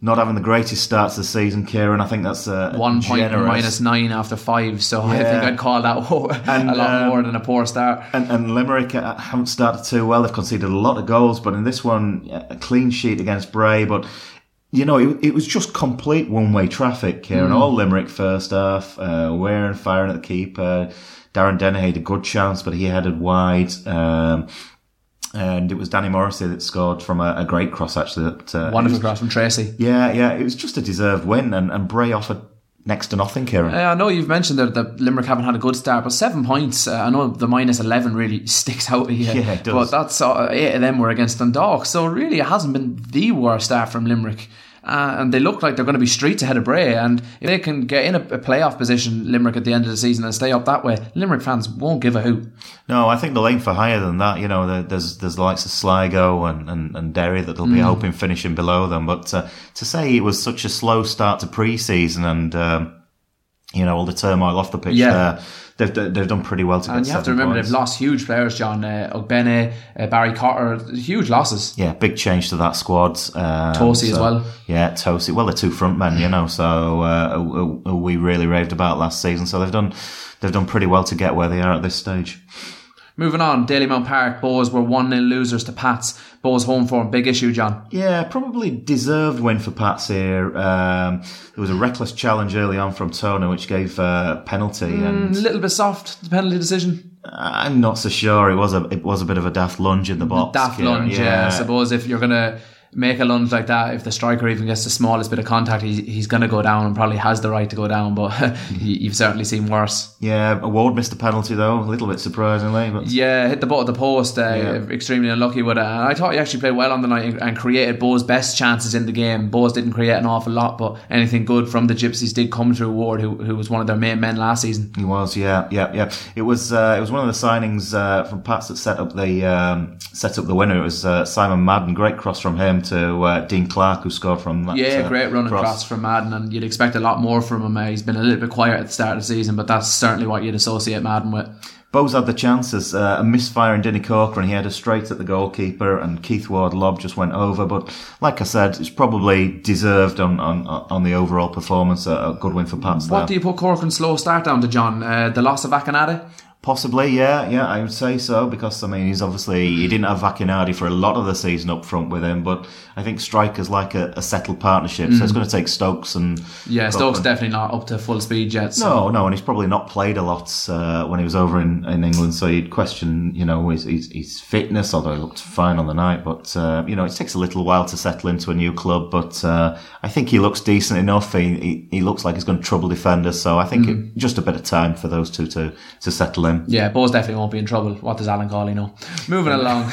not having the greatest start to the season, Kieran. I think that's uh, one point generous. minus nine after five, so Yeah. I think I'd call that And, a lot um, more than a poor start. And, and Limerick haven't started too well. They've conceded a lot of goals, but in this one, a clean sheet against Bray. But, you know, it, it was just complete one-way traffic, Kieran. Mm. All Limerick first half, uh, Waring firing at the keeper. Darren Dennehy had a good chance, but he headed wide. Um, and it was Danny Morrissey that scored from a, a great cross, actually. That, uh, Wonderful was, cross from Tracy. Yeah, yeah. It was just a deserved win, and, and Bray offered next to nothing, Kieran. Uh, I know you've mentioned that, that Limerick haven't had a good start, but seven points, uh, I know the minus eleven really sticks out here. Yeah, it does. But that's uh, eight of them were against Dundalk, so really it hasn't been the worst start from Limerick. Uh, and they look like they're going to be streets ahead of Bray, and if they can get in a, a playoff position, Limerick, at the end of the season and stay up that way, Limerick fans won't give a hoot. No, I think they'll aim for higher than that. You know, there, there's there's the likes of Sligo and, and, and Derry that they'll be mm. hoping finishing below them. But uh, to say it was such a slow start to pre-season and, um, you know, all the turmoil off the pitch yeah. there, they've they've done pretty well to get And you have to remember points. They've lost huge players, John. Uh, Ogbene, uh, Barry Cotter, huge losses. Yeah, big change to that squad. Um, Tosi so, as well. Yeah, Tosi. Well, the two front men, you know, so uh, who, who we really raved about last season. So they've done they've done pretty well to get where they are at this stage. Moving on, Dalymount Park, Bows were one nil losers to Pats. Bows home form, big issue, John. Yeah, probably deserved win for Pats here. Um, there was a reckless challenge early on from Tona, which gave a penalty. Mm, and a little bit soft, the penalty decision. I'm not so sure. It was a it was a bit of a daft lunge in the box. Daft you know, lunge, yeah. yeah. I suppose if you're going to make a lunge like that, if the striker even gets the smallest bit of contact, he's, he's going to go down and probably has the right to go down, but you've certainly seen worse. Yeah, Ward missed the penalty though, a little bit surprisingly. But yeah, hit the butt of the post, uh, yeah. extremely unlucky with it. And I thought he actually played well on the night and created Bows' best chances in the game. Bows didn't create an awful lot, but anything good from the Gypsies did come through Ward, who who was one of their main men last season. He was, yeah, yeah, yeah. It was uh, it was one of the signings uh, from Pats that set up the um, set up the winner. It was uh, Simon Madden, great cross from him to uh, Dean Clark, who scored from that. Yeah, uh, great run cross. across from Madden, and you'd expect a lot more from him. Uh, he's been a little bit quiet at the start of the season, but that's certainly what you'd associate Madden with. Bows had the chances, uh, a misfire in Dinny Corcoran, he had a straight at the goalkeeper, and Keith Ward lob just went over. But like I said, it's probably deserved on on, on the overall performance. A, a good win for Pats. What there. do you put Corcoran's slow start down to, John? Uh, the loss of Akinade? Possibly, yeah, yeah, I would say so, because, I mean, he's obviously, he didn't have Vakinardi for a lot of the season up front with him, but I think strikers like a, a settled partnership, mm. so it's going to take Stokes and... Yeah, Stokes and, definitely not up to full speed yet. So. No, no, and he's probably not played a lot uh, when he was over in, in England, so you'd question, you know, his, his, his fitness, although he looked fine on the night, but, uh, you know, it takes a little while to settle into a new club, but uh, I think he looks decent enough, he, he, he looks like he's going to trouble defenders, so I think mm. it, just a bit of time for those two to, to settle in. Yeah, Bows definitely won't be in trouble. What does Alan Cawley know? Moving along.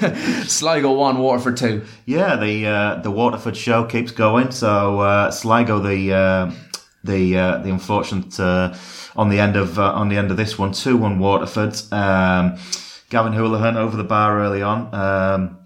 Sligo one, Waterford two. Yeah, the uh, the Waterford show keeps going. So uh, Sligo, the uh, the uh, the unfortunate uh, on the end of uh, on the end of this one, two one Waterford. Um, Gavin Houlihan over the bar early on. Um,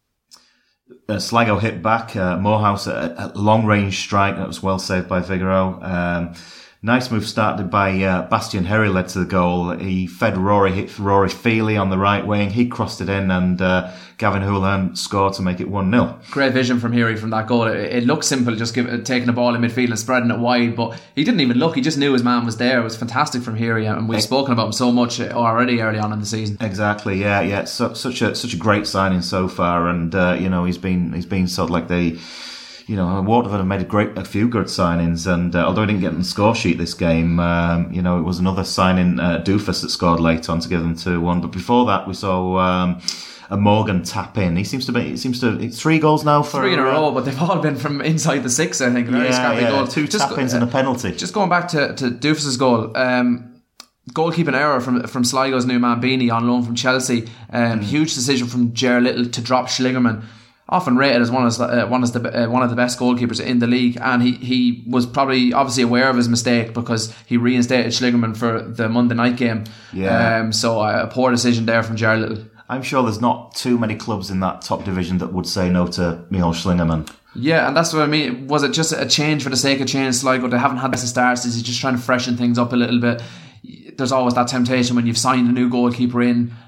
uh, Sligo hit back. Uh, Morehouse a, a long range strike that was well saved by Figaro. Um, Nice move started by uh, Bastian Herry led to the goal. He fed Rory, hit Rory Feely on the right wing. He crossed it in and uh, Gavin Houlihan scored to make it one nil. Great vision from Herry from that goal. It, it looked simple, just give, taking a ball in midfield and spreading it wide, but he didn't even look. He just knew his man was there. It was fantastic from Herry, and we've spoken about him so much already early on in the season. Exactly, yeah, yeah. So, such a such a great signing so far, and uh, you know he's been he's been sort of like the. You know, Waterford have made a great, a few good signings, and uh, although he didn't get on the score sheet this game, um, you know, it was another signing, uh, Doofus, that scored late on to give them two one. But before that, we saw um, a Morgan tap in. He seems to be, it seems to, it's three goals now for three in a row, but they've all been from inside the six. I think very yeah, scrappy yeah, goal. Two just, tap ins uh, and a penalty. Just going back to to Doofus's goal. Um, Goalkeeping error from from Sligo's new man Beanie on loan from Chelsea. Um, mm. Huge decision from Ger Little to drop Schlingerman. Often rated as one of uh, one of the uh, one of the best goalkeepers in the league, and he, he was probably obviously aware of his mistake because he reinstated Schlingerman for the Monday night game. Yeah. Um, so uh, a poor decision there from Ger Little. I'm sure there's not too many clubs in that top division that would say no to Michal Schlingerman. Yeah, and that's what I mean. Was it just a change for the sake of change? Sligo, they haven't had the starts. Is he just trying to freshen things up a little bit? There's always that temptation when you've signed a new goalkeeper in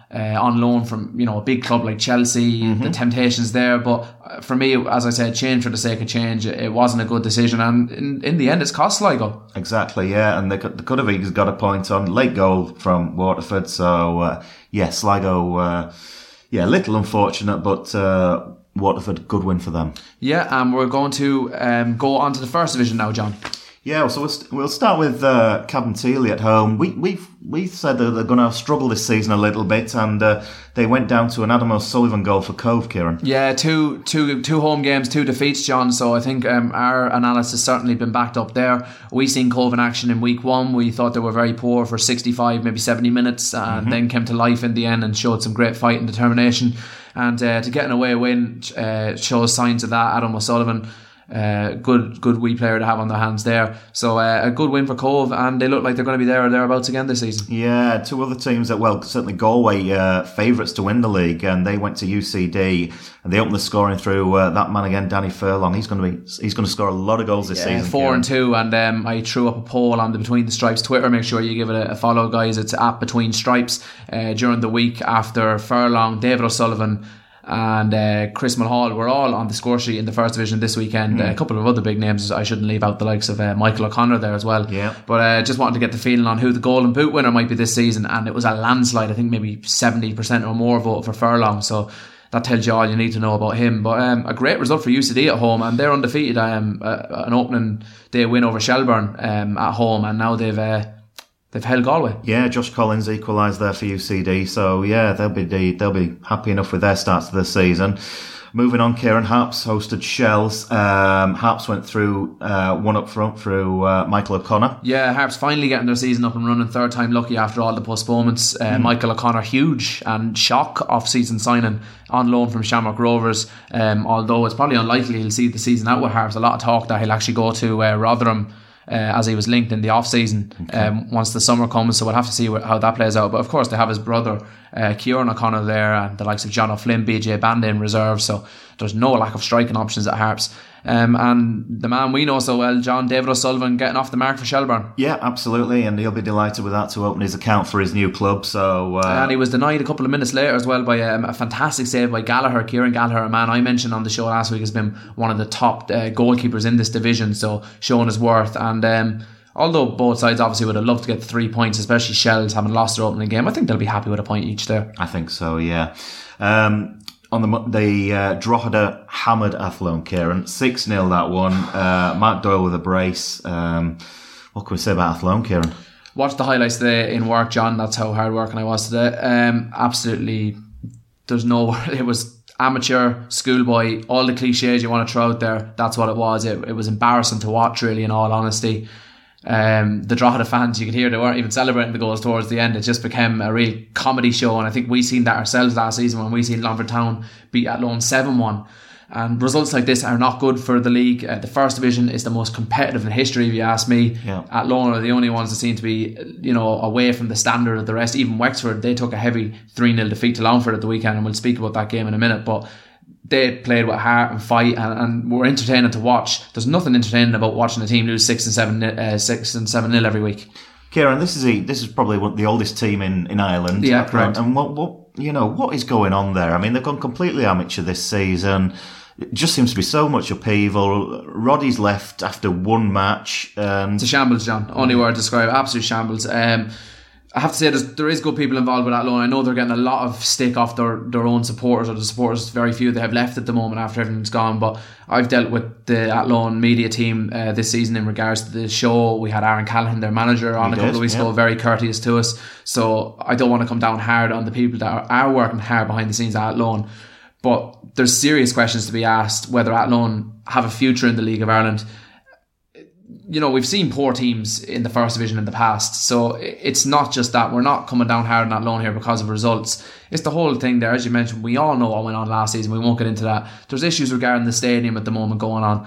uh, on loan from, you know, a big club like Chelsea. Mm-hmm. The temptations there, but for me, as I said, change for the sake of change. It wasn't a good decision, and in, in the end, it's cost Sligo. Exactly, yeah, and they could, they could have easily got a point on late goal from Waterford. So uh, yeah, Sligo, uh, yeah, a little unfortunate, but uh, Waterford, good win for them. Yeah, and we're going to um, go on to the first division now, John. Yeah, so we'll, st- we'll start with uh, Cabinteely at home. We we've we said that they're going to struggle this season a little bit, and uh, they went down to an Adam O'Sullivan goal for Cove, Kieran. Yeah, two two two home games, two defeats, John. So I think um, our analysis has certainly been backed up there. We seen Cove in action in week one. We thought they were very poor for sixty-five, maybe seventy minutes, and mm-hmm. then came to life in the end and showed some great fight and determination. And uh, to get an away win uh, shows signs of that. Adam O'Sullivan. Uh, good good wee player to have on their hands there. So uh, a good win for Cove, and they look like they're going to be there or thereabouts again this season. Yeah, two other teams that, well, certainly Galway uh, favourites to win the league, and they went to U C D and they opened the scoring through uh, that man again, Danny Furlong. He's going to be he's going to score a lot of goals this yeah, season. Four Kieran. and two, and um, I threw up a poll on the Between the Stripes Twitter. Make sure you give it a, a follow, guys. It's at Between Stripes uh, during the week after Furlong, David O'Sullivan and uh, Chris Mulhall were all on the score sheet in the first division this weekend. Mm. Uh, a couple of other big names, I shouldn't leave out the likes of uh, Michael O'Connor there as well. Yeah. But uh, just wanted to get the feeling on who the Golden Boot winner might be this season, and it was a landslide. I think maybe seventy percent or more vote for Furlong, so that tells you all you need to know about him. But um, a great result for U C D at home, and they're undefeated. Um, uh, an opening day win over Shelbourne um, at home, and now they've uh, they've held Galway. Yeah, Josh Collins equalised there for U C D, so yeah, they'll be they'll be happy enough with their start to the season. Moving on, Kieran, Harps hosted Shells. Um, Harps went through uh, one up front through uh, Michael O'Connor. Yeah, Harps finally getting their season up and running, third time lucky after all the postponements. Uh, mm. Michael O'Connor, huge and shock off-season signing on loan from Shamrock Rovers. Um, although it's probably unlikely he'll see the season out with Harps. A lot of talk that he'll actually go to uh, Rotherham. Uh, as he was linked in the off-season okay. um, once the summer comes, so we'll have to see wh- how that plays out. But of course they have his brother uh, Kieran O'Connor there, and the likes of John O'Flynn, B J Banda in reserve, so there's no lack of striking options at Harps. Um, and the man we know so well, John, David O'Sullivan, getting off the mark for Shelbourne. Yeah, absolutely, and he'll be delighted with that to open his account for his new club. So, uh, and he was denied a couple of minutes later as well by um, a fantastic save by Gallagher, Kieran Gallagher, a man I mentioned on the show last week has been one of the top uh, goalkeepers in this division, so showing his worth. And um, although both sides obviously would have loved to get the three points, especially Shells having lost their opening game, I think they'll be happy with a point each there. I think so, yeah. Um, on the the uh, Drogheda hammered Athlone, Kieran. six nil that one. Uh, Matt Doyle with a brace. Um, what can we say about Athlone, Kieran? Watched the highlights today in work, John. That's how hard working I was today. Um, absolutely, there's no... It was amateur, schoolboy, all the cliches you want to throw out there. That's what it was. It, it was embarrassing to watch, really, in all honesty. Um, the Drogheda fans, you could hear they weren't even celebrating the goals towards the end. It just became a real comedy show, and I think we seen that ourselves last season when we seen Longford Town beat Athlone seven one. And results like this are not good for the league. Uh, the first division is the most competitive in history, if you ask me. Yeah. Athlone are the only ones that seem to be, you know, away from the standard of the rest. Even Wexford, they took a heavy three nil defeat to Longford at the weekend, and we'll speak about that game in a minute. But they played with heart and fight, and, and were entertaining to watch. There's nothing entertaining about watching a team lose six and seven, uh, six and seven nil every week. Kieran, this is a, this is probably one, the oldest team in, in Ireland. Yeah, correct. And what what you know what is going on there? I mean, they've gone completely amateur this season. It just seems to be so much upheaval. Roddy's left after one match. And it's a shambles, John. Only word to describe it. Absolute shambles. Um, I have to say there's, there is good people involved with Athlone. I know they're getting a lot of stick off their, their own supporters, or the supporters, very few they have left at the moment after everything's gone. But I've dealt with the Athlone media team uh, this season in regards to the show. We had Aaron Callahan, their manager, on he a couple did, of weeks yeah. ago, very courteous to us. So I don't want to come down hard on the people that are, are working hard behind the scenes at Athlone. But there's serious questions to be asked whether Athlone have a future in the League of Ireland. You know, we've seen poor teams in the first division in the past, so it's not just that. We're not coming down hard on Athlone here because of results. It's the whole thing there. As you mentioned, we all know what went on last season. We won't get into that. There's issues regarding the stadium at the moment going on,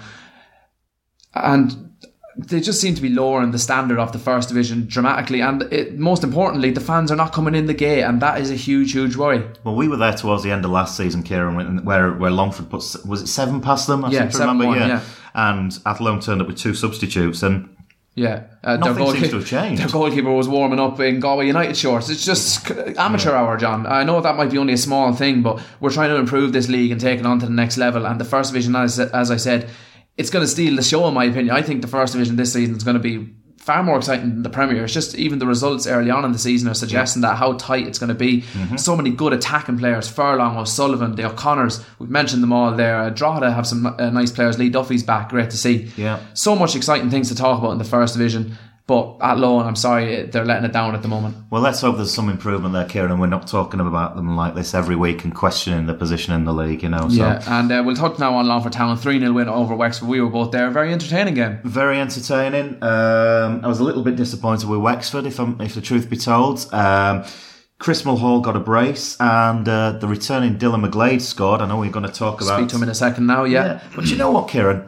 and they just seem to be lowering the standard of the first division dramatically. And it, most importantly, the fans are not coming in the gate, and that is a huge, huge worry. Well, we were there towards the end of last season, Kieran, where where Longford put, was it seven past them? I yeah, seem to remember. one, yeah. yeah. And Athlone turned up with two substitutes, and Yeah, uh, nothing seems to have changed. Their goalkeeper was warming up in Galway United shorts. It's just amateur yeah. hour, John. I know that might be only a small thing, but we're trying to improve this league and take it on to the next level. And the First Division, as, as I said, it's going to steal the show in my opinion. I think the First Division this season is going to be far more exciting than the Premier. It's just even the results early on in the season are suggesting yeah. that how tight it's going to be. Mm-hmm. So many good attacking players: Furlong, O'Sullivan, the O'Connors. We've mentioned them all there. Uh, Drogheda have some uh, nice players. Lee Duffy's back, great to see. Yeah, so much exciting things to talk about in the First Division. But at Loan, I'm sorry, they're letting it down at the moment. Well, let's hope there's some improvement there, Kieran, and we're not talking about them like this every week and questioning the position in the league, you know. So. Yeah, and uh, we'll touch now on Longford Town, three nil win over Wexford. We were both there. Very entertaining game. Very entertaining. Um, I was a little bit disappointed with Wexford, if, I'm, if the truth be told. Um, Chris Mulhall got a brace, and uh, the returning Dylan McGlade scored. I know we're going to talk about... Speak to him in a second now, yeah. yeah. But you know what, Kieran?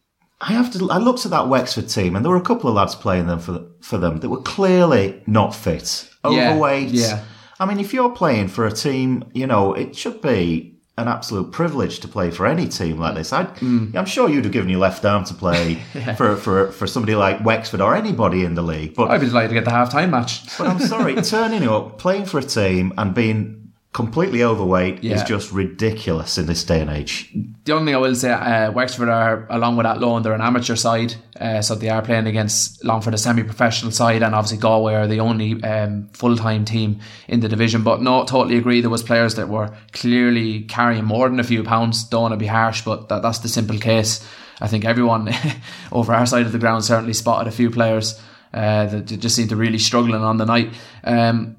I have to. I looked at that Wexford team, and there were a couple of lads playing them for for them that were clearly not fit, overweight. Yeah, yeah. I mean, if you're playing for a team, you know it should be an absolute privilege to play for any team like this. I'd, mm. I'm sure you'd have given your left arm to play yeah. for, for for somebody like Wexford or anybody in the league. But I'd be delighted to get the half-time match. But I'm sorry, turning up, playing for a team, and being completely overweight yeah. is just ridiculous in this day and age. The only thing I will say, uh, Wexford are, along with Athlone, they're an amateur side, uh, so they are playing against Longford, a semi-professional side, and obviously Galway are the only um, full-time team in the division. But no, totally agree, there was players that were clearly carrying more than a few pounds. Don't want to be harsh, but that, that's the simple case. I think everyone over our side of the ground certainly spotted a few players uh, that just seemed to really struggling on the night. Um,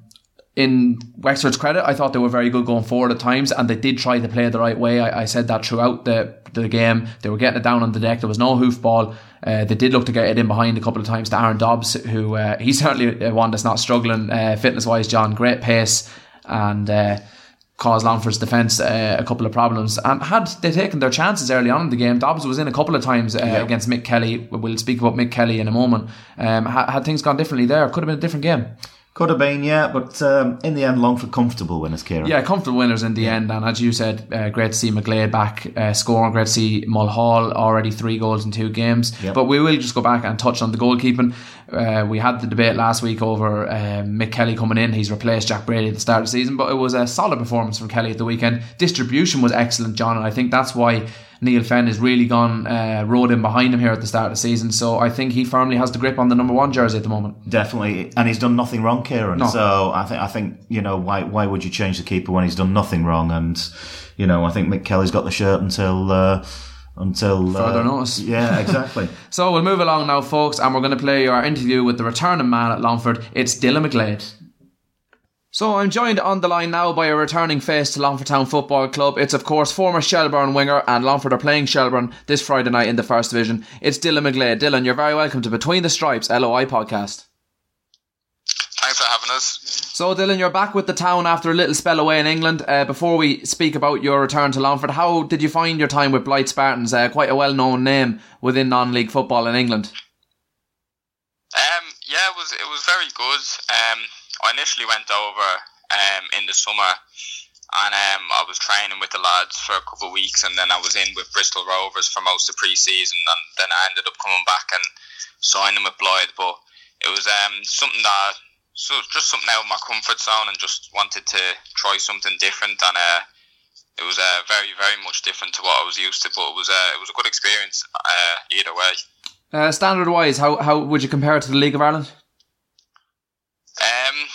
In Wexford's credit, I thought they were very good going forward at times, and they did try to play the right way. I, I said that throughout the the game. They were getting it down on the deck. There was no hoofball. Uh, they did look to get it in behind a couple of times to Aaron Dobbs, who uh, he's certainly one that's not struggling uh, fitness-wise, John. Great pace, and uh, caused Longford's defence uh, a couple of problems. And had they taken their chances early on in the game, Dobbs was in a couple of times uh, yeah. against Mick Kelly. We'll speak about Mick Kelly in a moment. Um, had, had things gone differently there, could have been a different game. Could have been, yeah, but um, in the end, Longford comfortable winners, Kieran. Yeah, comfortable winners in the yeah. end, and as you said, uh, great to see McGlade back uh, scoring, great to see Mulhall already three goals in two games. Yep. But we will just go back and touch on the goalkeeping. Uh, we had the debate last week over um, Mick Kelly coming in. He's replaced Jack Brady at the start of the season, but it was a solid performance from Kelly at the weekend. Distribution was excellent, John, and I think that's why Neil Fenn has really gone uh, rode in behind him here at the start of the season. So I think he firmly has the grip on the number one jersey at the moment. Definitely, and he's done nothing wrong, Kieran. No. So I think I think you know why why would you change the keeper when he's done nothing wrong? And you know I think Mick Kelly's got the shirt until. Uh, Until further uh, notice. Yeah, exactly. So we'll move along now, folks, and we're going to play our interview with the returning man at Longford. It's Dylan McGlade. So I'm joined on the line now by a returning face to Longford Town Football Club. It's of course former Shelbourne winger, and Longford are playing Shelbourne this Friday night in the First Division. It's Dylan McGlade. Dylan, you're very welcome to Between the Stripes L O I podcast. Thanks for having us. So Dylan, you're back with the town after a little spell away in England. Uh, before we speak about your return to Longford, how did you find your time with Blythe Spartans? Uh, quite a well-known name within non-league football in England. Um, yeah, it was it was very good. Um, I initially went over um, in the summer, and um, I was training with the lads for a couple of weeks, and then I was in with Bristol Rovers for most of pre-season, and then I ended up coming back and signing with Blythe. But it was um, something that. So just something out of my comfort zone, and just wanted to try something different, and uh, it was uh, very, very much different to what I was used to. But it was uh, it was a good experience uh, either way. Uh, standard wise, how how would you compare it to the League of Ireland? Um,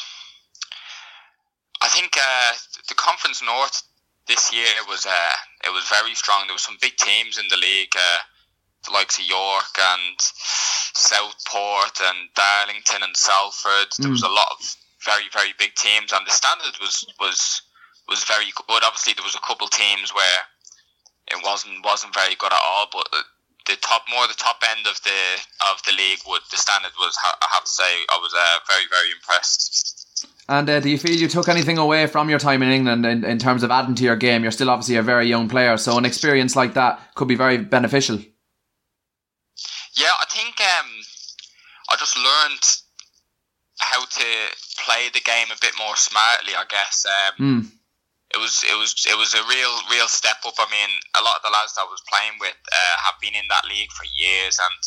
I think uh, the Conference North this year was uh, it was very strong. There were some big teams in the league. Uh, the likes of York and Southport and Darlington and Salford. There mm. was a lot of very, very big teams, and the standard was was was very good. Obviously, there was a couple teams where it wasn't wasn't very good at all, but the top, more the top end of the of the league, would the standard was. I have to say, I was uh, very, very impressed. And uh, do you feel you took anything away from your time in England in, in terms of adding to your game? You're still obviously a very young player, so an experience like that could be very beneficial. Yeah, I think um, I just learned how to play the game a bit more smartly, I guess. Um, mm. It was it was it was a real real step up. I mean, a lot of the lads that I was playing with uh, have been in that league for years, and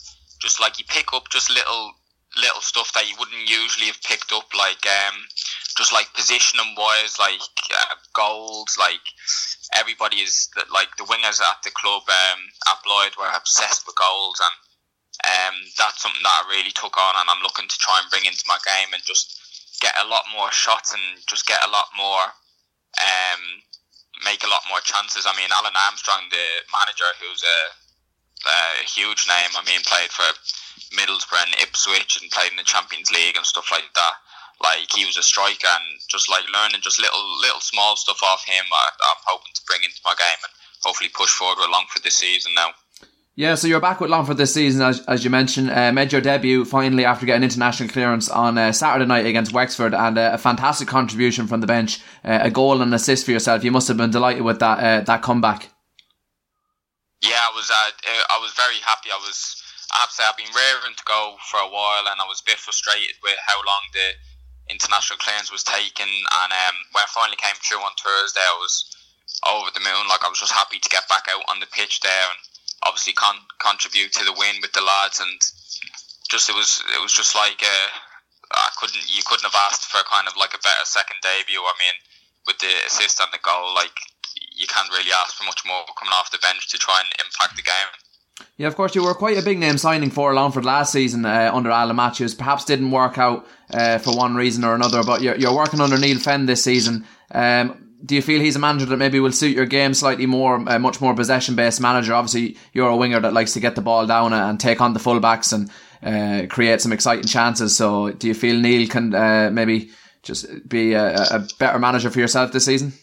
just like you pick up just little little stuff that you wouldn't usually have picked up, like um, just like positioning wise, like uh, goals, like everybody is like the wingers at the club um, at Blythe were obsessed with goals, and um, that's something that I really took on, and I'm looking to try and bring into my game and just get a lot more shots and just get a lot more, um, make a lot more chances. I mean, Alan Armstrong, the manager, who's a, a huge name, I mean, played for Middlesbrough and Ipswich and played in the Champions League and stuff like that. Like, he was a striker, and just like learning just little little small stuff off him, I, I'm hoping to bring into my game and hopefully push forward with Longford this season now. Yeah, so you're back with Longford this season, as, as you mentioned. Uh, made your debut finally after getting international clearance on uh, Saturday night against Wexford, and uh, a fantastic contribution from the bench, uh, a goal and an assist for yourself. You must have been delighted with that uh, that comeback. Yeah, I was. Uh, I was very happy. I was. I have to say, I've been raring to go for a while, and I was a bit frustrated with how long the international clearance was taking. And um, when I finally came through on Thursday, I was over the moon. Like, I was just happy to get back out on the pitch there and obviously con- contribute to the win with the lads, and just it was it was just like uh, I couldn't you couldn't have asked for kind of like a better second debut. I mean, with the assist and the goal, like, you can't really ask for much more coming off the bench to try and impact the game. Yeah, of course, you were quite a big name signing for Longford last season uh, under Alan Matthews. Perhaps didn't work out uh, for one reason or another, but you're, you're working under Neil Fenn this season. Um, do you feel he's a manager that maybe will suit your game slightly more, a much more possession-based manager? Obviously, you're a winger that likes to get the ball down and take on the fullbacks and uh, create some exciting chances. So do you feel Neil can uh, maybe just be a, a better manager for yourself this season?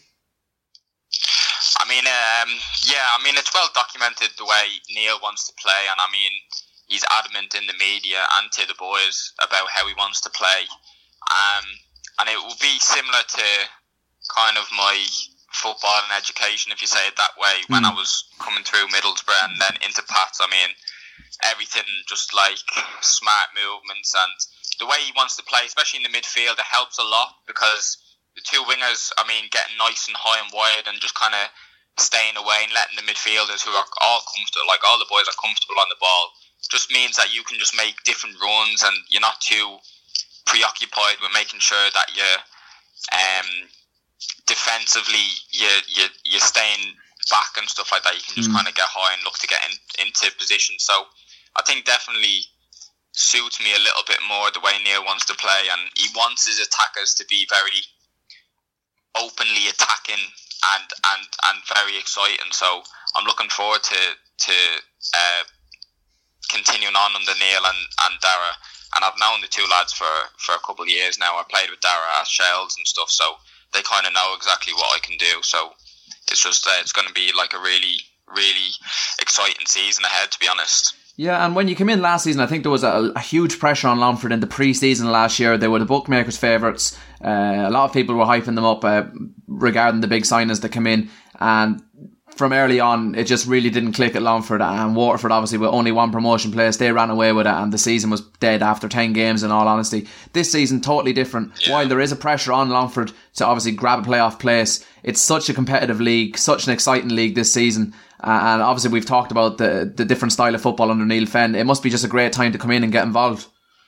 I mean, um, yeah, I mean, it's well documented the way Neil wants to play, and I mean, he's adamant in the media and to the boys about how he wants to play. Um, and it will be similar to kind of my football and education, if you say it that way, when I was coming through Middlesbrough and then into Pats. I mean, everything just like smart movements, and the way he wants to play, especially in the midfield, it helps a lot, because the two wingers, I mean, getting nice and high and wide and just kind of staying away and letting the midfielders, who are all comfortable, like all the boys are comfortable on the ball, just means that you can just make different runs and you're not too preoccupied with making sure that you're um, defensively you're, you're, you're staying back and stuff like that. You can just mm. kind of get high and look to get in, into position. So I think definitely suits me a little bit more the way Neil wants to play, and he wants his attackers to be very openly attacking and and, and very exciting. So I'm looking forward to to uh, continuing on under Neil and, and Dara. And I've known the two lads for, for a couple of years now. I played with Dara at Shells and stuff, so they kind of know exactly what I can do. So it's just uh, it's going to be like a really, really exciting season ahead, to be honest. Yeah, and when you came in last season, I think there was a, a huge pressure on Longford in the pre-season last year. They were the bookmakers' favourites. Uh, a lot of people were hyping them up uh, regarding the big signings that came in. And from early on, it just really didn't click at Longford. And Waterford, obviously, with only one promotion place, they ran away with it, and the season was dead after ten games, in all honesty. This season, totally different. Yeah. While there is a pressure on Longford to obviously grab a playoff place, it's such a competitive league, such an exciting league this season. Uh, and obviously, we've talked about the, the different style of football under Neil Fenn. It must be just a great time to come in and get involved.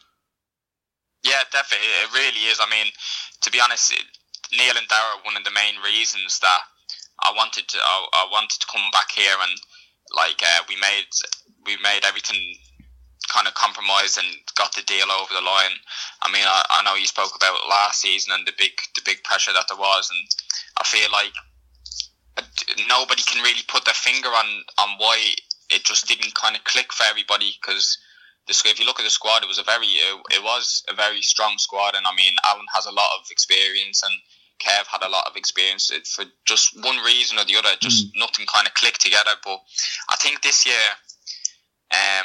Yeah, definitely. It really is. I mean, to be honest, it, Neil and Dara are one of the main reasons that I wanted to I, I wanted to come back here, and like uh, we made we made everything kind of compromised and got the deal over the line. I mean, I, I know you spoke about it last season and the big the big pressure that there was, and I feel like nobody can really put their finger on, on why it just didn't kind of click for everybody, because if you look at the squad, it was a very it, it was a very strong squad, and I mean, Alan has a lot of experience and Kev had a lot of experience. It, for just one reason or the other, just mm. nothing kind of clicked together. But I think this year, um,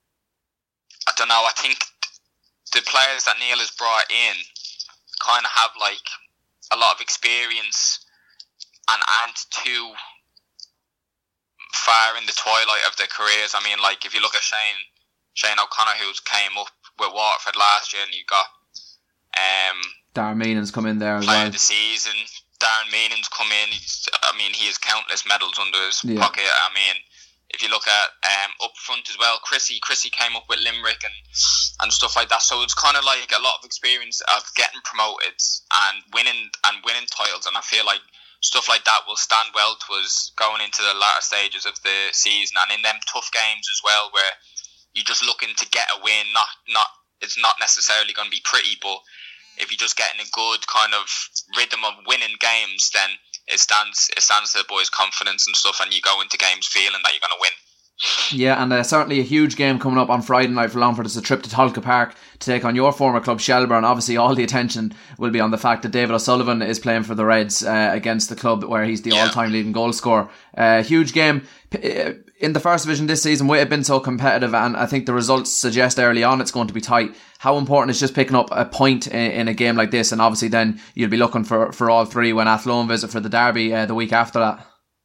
I don't know, I think the players that Neil has brought in kind of have like a lot of experience and aren't too far in the twilight of their careers. I mean, like, if you look at Shane Shane O'Connor, who's came up with Waterford last year, and you got um, Darren Meenan's come in there as player well. of the season. Darren Meenan's come in. He's, I mean, he has countless medals under his yeah. pocket. I mean, if you look at um, up front as well, Chrissy Chrissy came up with Limerick and and stuff like that. So it's kind of like a lot of experience of getting promoted and winning and winning titles. And I feel like stuff like that will stand well to us going into the latter stages of the season and in them tough games as well, where you're just looking to get a win. Not not it's not necessarily going to be pretty, but if you're just getting a good kind of rhythm of winning games, then it stands it stands to the boys' confidence and stuff, and you go into games feeling that you're going to win. Yeah, and uh, certainly a huge game coming up on Friday night for Longford. It's a trip to Tolka Park to take on your former club Shelbourne. Obviously all the attention will be on the fact that David O'Sullivan is playing for the Reds uh, against the club where he's the yeah. all-time leading goal scorer. Uh, huge game. In the first division this season, we have been so competitive, and I think the results suggest early on it's going to be tight. How important is just picking up a point in, in a game like this, and obviously then you'll be looking for, for all three when Athlone visit for the derby uh, the week after that?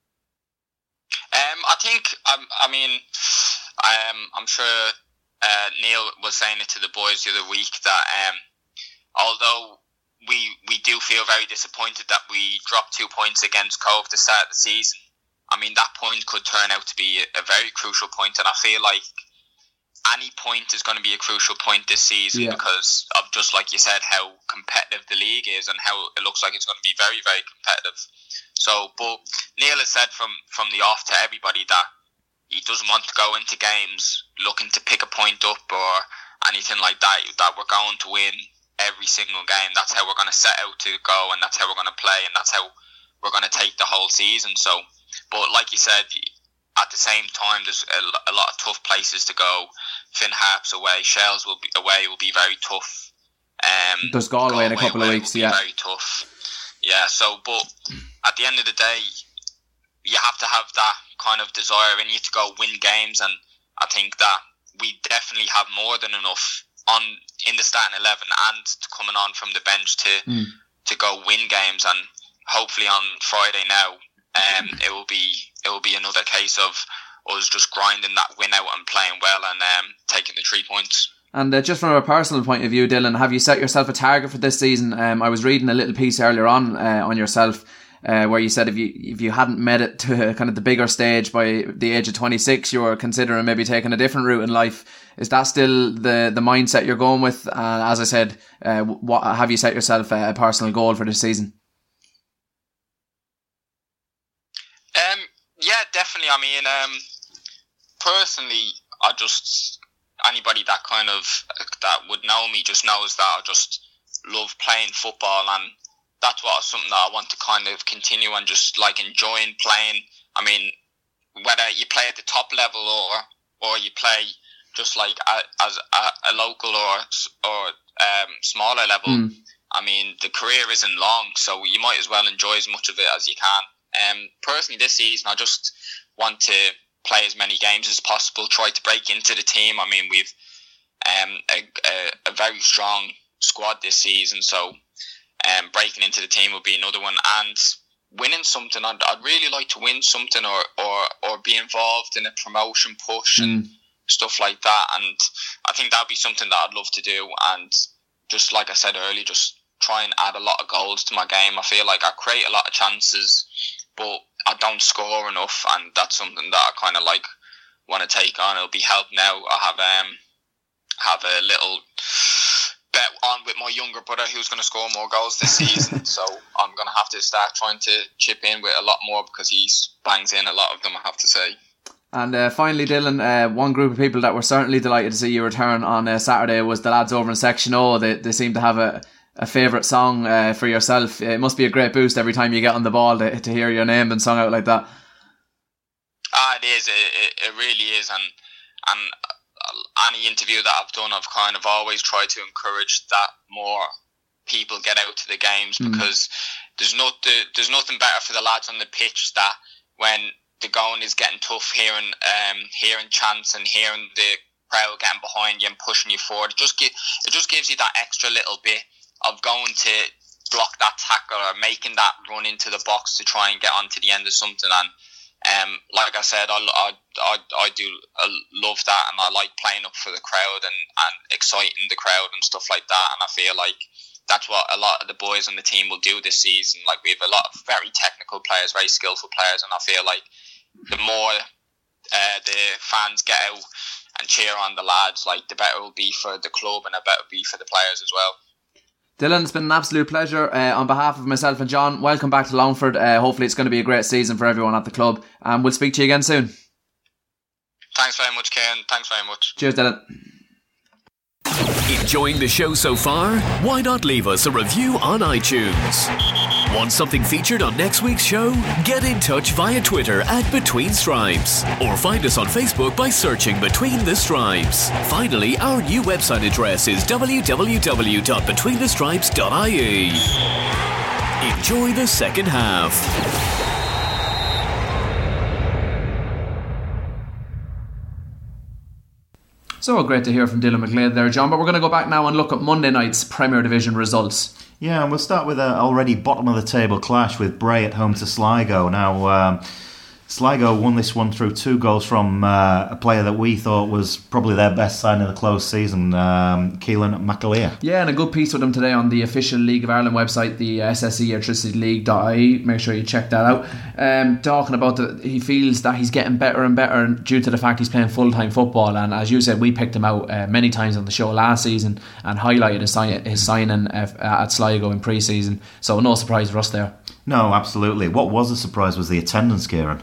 Um, I think, um, I mean, um, I'm sure uh, Neil was saying it to the boys the other week that um, although we we do feel very disappointed that we dropped two points against Cove to start the season, I mean, that point could turn out to be a very crucial point, and I feel like any point is going to be a crucial point this season yeah. because of, just like you said, how competitive the league is and how it looks like it's going to be very, very competitive. So, but Neil has said from, from the off to everybody that he doesn't want to go into games looking to pick a point up or anything like that, that we're going to win every single game. That's how we're going to set out to go, and that's how we're going to play, and that's how we're going to take the whole season. So, but like you said, at the same time, there's a, a lot of tough places to go. Finn Harps away, Shells will be away will be very tough. Um, there's Galway in a couple of weeks, yeah. Very tough. Yeah. So, but at the end of the day, you have to have that kind of desire in you to go win games, and I think that we definitely have more than enough on in the starting eleven and coming on from the bench to mm. to go win games. And hopefully on Friday now, um, it will be it will be another case of us just grinding that win out and playing well and um, taking the three points. And uh, just from a personal point of view, Dylan, have you set yourself a target for this season? Um, I was reading a little piece earlier on uh, on yourself uh, where you said if you if you hadn't made it to kind of the bigger stage by the age of twenty-six, you were considering maybe taking a different route in life. Is that still the, the mindset you're going with? Uh, as I said, uh, what have you set yourself a, a personal goal for this season? Um, yeah, definitely. I mean, um, personally, I just anybody that kind of that would know me just knows that I just love playing football, and that's what something that I want to kind of continue and just like enjoying playing. I mean, whether you play at the top level or or you play just like a, as a, a local or or um, smaller level. Mm. I mean, the career isn't long, so you might as well enjoy as much of it as you can. Um, personally, this season, I just want to play as many games as possible, try to break into the team. I mean, we've um, a, a, a very strong squad this season, so um, breaking into the team will be another one. And winning something, I'd, I'd really like to win something or, or, or be involved in a promotion push and mm. stuff like that. And I think that'd be something that I'd love to do. And just like I said earlier, just try and add a lot of goals to my game. I feel like I create a lot of chances, but I don't score enough, and that's something that I kind of like want to take on. It'll be help now. I have um have a little bet on with my younger brother who's going to score more goals this season. So I'm going to have to start trying to chip in with a lot more because he bangs in a lot of them, I have to say. And uh, finally, Dylan, uh, one group of people that were certainly delighted to see you return on uh, Saturday was the lads over in Section O. They they seem to have a a favourite song uh, for yourself. It must be a great boost every time you get on the ball to, to hear your name and sung out like that. Ah, it is. It, it, it really is. And and any interview that I've done, I've kind of always tried to encourage that more people get out to the games mm. because there's not there's nothing better for the lads on the pitch that when the going is getting tough, hearing um hearing chants and hearing the crowd getting behind you and pushing you forward. It just give, it just gives you that extra little bit of going to block that tackle or making that run into the box to try and get onto the end of something. And um, like I said, I, I, I, I do love that, and I like playing up for the crowd and, and exciting the crowd and stuff like that. And I feel like that's what a lot of the boys on the team will do this season. Like, we have a lot of very technical players, very skillful players, and I feel like the more uh, the fans get out and cheer on the lads, like the better it will be for the club and the better it will be for the players as well. Dylan, it's been an absolute pleasure. Uh, on behalf of myself and John, welcome back to Longford. Uh, hopefully it's going to be a great season for everyone at the club, and we'll speak to you again soon. Thanks very much, Kieran. Thanks very much. Cheers, Dylan. Enjoying the show so far? Why not leave us a review on iTunes? Want something featured on next week's show? Get in touch via Twitter at Between Stripes, or find us on Facebook by searching Between the Stripes. Finally, our new website address is w w w dot between the stripes dot i e. Enjoy the second half. So great to hear from Dylan McGlade there, John. But we're going to go back now and look at Monday night's Premier Division results. Yeah, and we'll start with an already bottom of the table clash with Bray at home to Sligo. Now, um, Sligo won this one through two goals from uh, a player that we thought was probably their best sign of the close season, um, Keelan McAleer. Yeah, and a good piece with him today on the official League of Ireland website, the S S E Electricity League dot I E. Make sure you check that out. Um, talking about that, he feels that he's getting better and better due to the fact he's playing full-time football. And as you said, we picked him out uh, many times on the show last season and highlighted his, sign- his signing uh, at Sligo in pre-season. So no surprise for us there. No, absolutely. What was a surprise was the attendance, Kieran.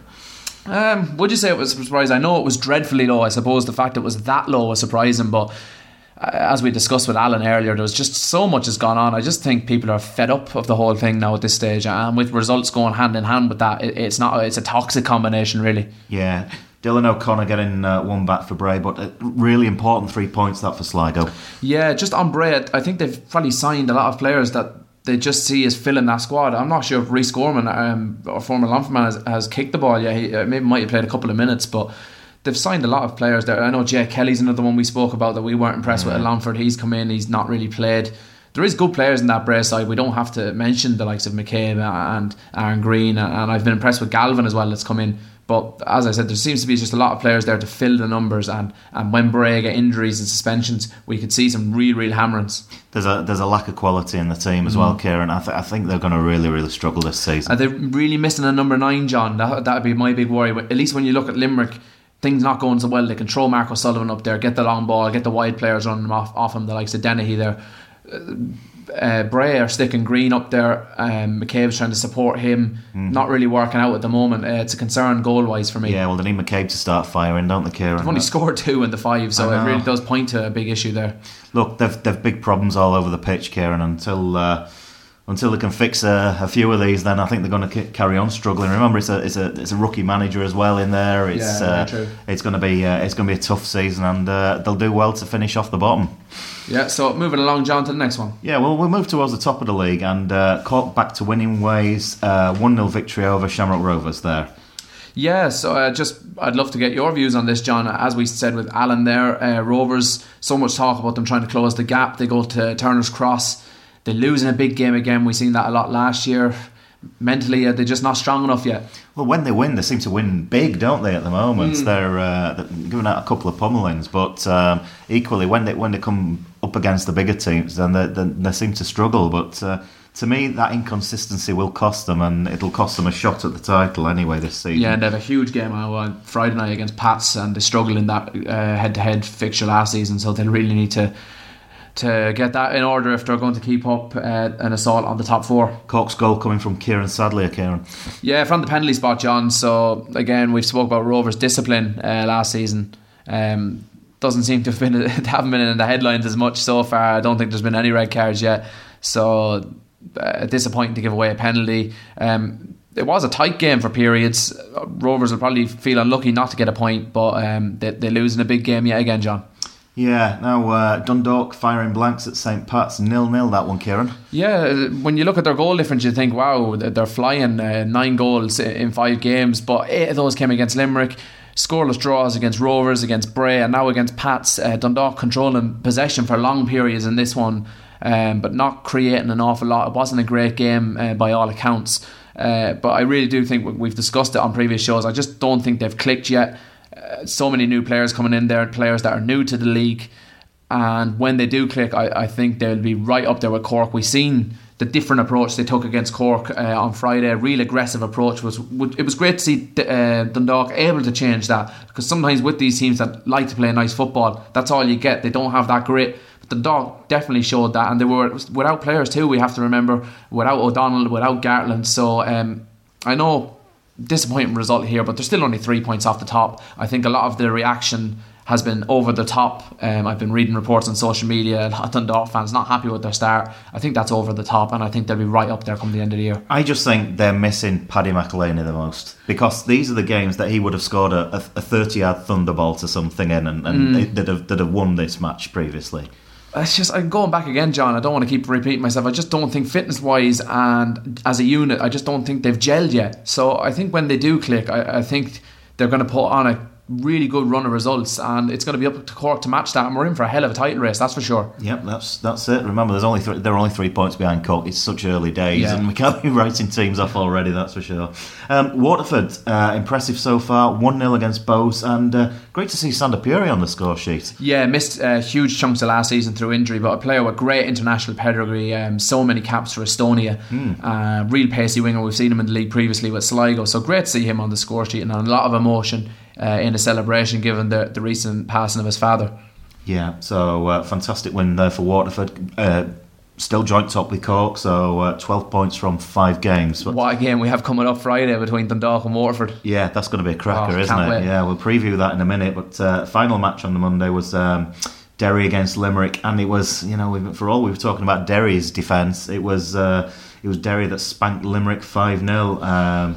Um, would you say it was a surprise? I know it was dreadfully low. I suppose the fact it was that low was surprising, but uh, as we discussed with Alan earlier, there was just so much has gone on. I just think people are fed up of the whole thing now at this stage, and with results going hand in hand with that, it, it's not it's a toxic combination, really. Yeah, Dylan O'Connor getting uh, one back for Bray, but a really important three points that for Sligo. Yeah, just on Bray, I think they've probably signed a lot of players that they just see as filling that squad. I'm not sure if Rhys Gorman, um, or former Longford has, has kicked the ball. Yeah, he uh, maybe might have played a couple of minutes, but they've signed a lot of players there. I know Jay Kelly's another one we spoke about that we weren't impressed yeah. with at Longford. He's come in, he's not really played. There is good players in that Bray side. We don't have to mention the likes of McCabe and Aaron Green, and I've been impressed with Galvin as well that's come in. But as I said, there seems to be just a lot of players there to fill the numbers, and, and when Bray get injuries and suspensions, we could see some real, real hammerings. There's a there's a lack of quality in the team as mm. well, Kieran. I, th- I think they're going to really, really struggle this season. Are they really missing a number nine, John? That that'd be my big worry. At least when you look at Limerick, things not going so well. They can throw Mark O'Sullivan up there, get the long ball, get the wide players running off, off him, the likes of Dennehy there. Uh, Uh, Bray are sticking Green up there. um, McCabe's trying to support him. Mm. Not really working out at the moment. Uh, it's a concern goal wise for me. Yeah, well, they need McCabe to start firing, don't they, Kieran? They've only scored two in the five, so it really does point to a big issue there. Look, they've they've big problems all over the pitch, Kieran. Until uh, until they can fix a, a few of these, then I think they're going to k- carry on struggling. Remember, it's a it's a it's a rookie manager as well in there. It's yeah, uh, true. It's going to be uh, it's going to be a tough season, and uh, they'll do well to finish off the bottom. Yeah, so moving along, John, to the next one. Yeah, well, we'll move towards the top of the league, and uh, Cork back to winning ways. uh, one nil victory over Shamrock Rovers there. Yeah, so uh, just I'd love to get your views on this, John. As we said with Alan there, uh, Rovers, so much talk about them trying to close the gap. They go to Turner's Cross, they lose in a big game again. We've seen that a lot last year. Mentally, uh, they're just not strong enough yet. Well, when they win, they seem to win big, don't they? At the moment, mm. they're, uh, they're giving out a couple of pummelings, but um, equally, when they when they come up against the bigger teams, then they, they, they seem to struggle. But uh, to me, that inconsistency will cost them, and it'll cost them a shot at the title anyway this season. Yeah, and they have a huge game on Friday night against Pats, and they struggled in that uh, head-to-head fixture last season, so they'll really need to. to get that in order if they're going to keep up uh, an assault on the top four. Cork's goal coming from Kieran Sadlier, Kieran. Yeah, from the penalty spot, John. So again, we've spoke about Rovers' discipline uh, last season. Um, doesn't seem to have been they haven't been in the headlines as much so far. I don't think there's been any red cards yet. So uh, disappointing to give away a penalty. Um, it was a tight game for periods. Rovers will probably feel unlucky not to get a point, but um, they, they lose in a big game yet again, John. Yeah, now uh, Dundalk firing blanks at Saint Pat's, nil nil that one, Kieran. Yeah, when you look at their goal difference, you think, wow, they're flying uh, nine goals in five games, but eight of those came against Limerick. Scoreless draws against Rovers, against Bray, and now against Pats. Uh, Dundalk controlling possession for long periods in this one, um, but not creating an awful lot. It wasn't a great game uh, by all accounts, uh, but I really do think we've discussed it on previous shows. I just don't think they've clicked yet. Uh, so many new players coming in there, players that are new to the league. and when they do click, I, I think they'll be right up there with Cork. We've seen the different approach they took against Cork uh, on Friday. A real aggressive approach. Was it was great to see uh, Dundalk able to change that, because sometimes with these teams that like to play nice football, that's all you get. They don't have that grit. But Dundalk definitely showed that, and they were without players too, we have to remember, without O'Donnell, without Gartland. So um, I know disappointing result here, but they're still only three points off the top. I think a lot of the reaction has been over the top. Um, I've been reading reports on social media, a lot of Dundalk fans not happy with their start. I think that's over the top, and I think they'll be right up there come the end of the year. I just think they're missing Paddy McElhaney the most, because these are the games that he would have scored a, a thirty-yard thunderbolt or something in, and, and mm. they'd, have, they'd have won this match previously. It's just, I'm going back again, John. I don't want to keep repeating myself. I just don't think fitness-wise and as a unit, I just don't think they've gelled yet. So I think when they do click, I, I think they're going to put on a really good run of results, and it's going to be up to Cork to match that, and we're in for a hell of a title race, that's for sure. Yep, that's that's it. Remember, there's only th- there are only three points behind Cork. It's such early days, yeah. and we can't be writing teams off already, that's for sure. Um, Waterford, uh, impressive so far, one nil against Bows, and uh, great to see Sander Puri on the score sheet. Yeah, missed uh, huge chunks of last season through injury, but a player with great international pedigree, um, so many caps for Estonia, mm. uh, real pacey winger. We've seen him in the league previously with Sligo, so great to see him on the score sheet, and a lot of emotion Uh, in a celebration given the, the recent passing of his father. Yeah, so uh, fantastic win there for Waterford. Uh, still joint top with Cork, so uh, twelve points from five games. But what a game we have coming up Friday between Dundalk and Waterford. Yeah, that's going to be a cracker, oh, isn't it? Wait. Yeah, we'll preview that in a minute. But uh, final match on the Monday was um, Derry against Limerick, and it was, you know, for all we were talking about Derry's defence, it was uh, it was Derry that spanked Limerick five nil. Um,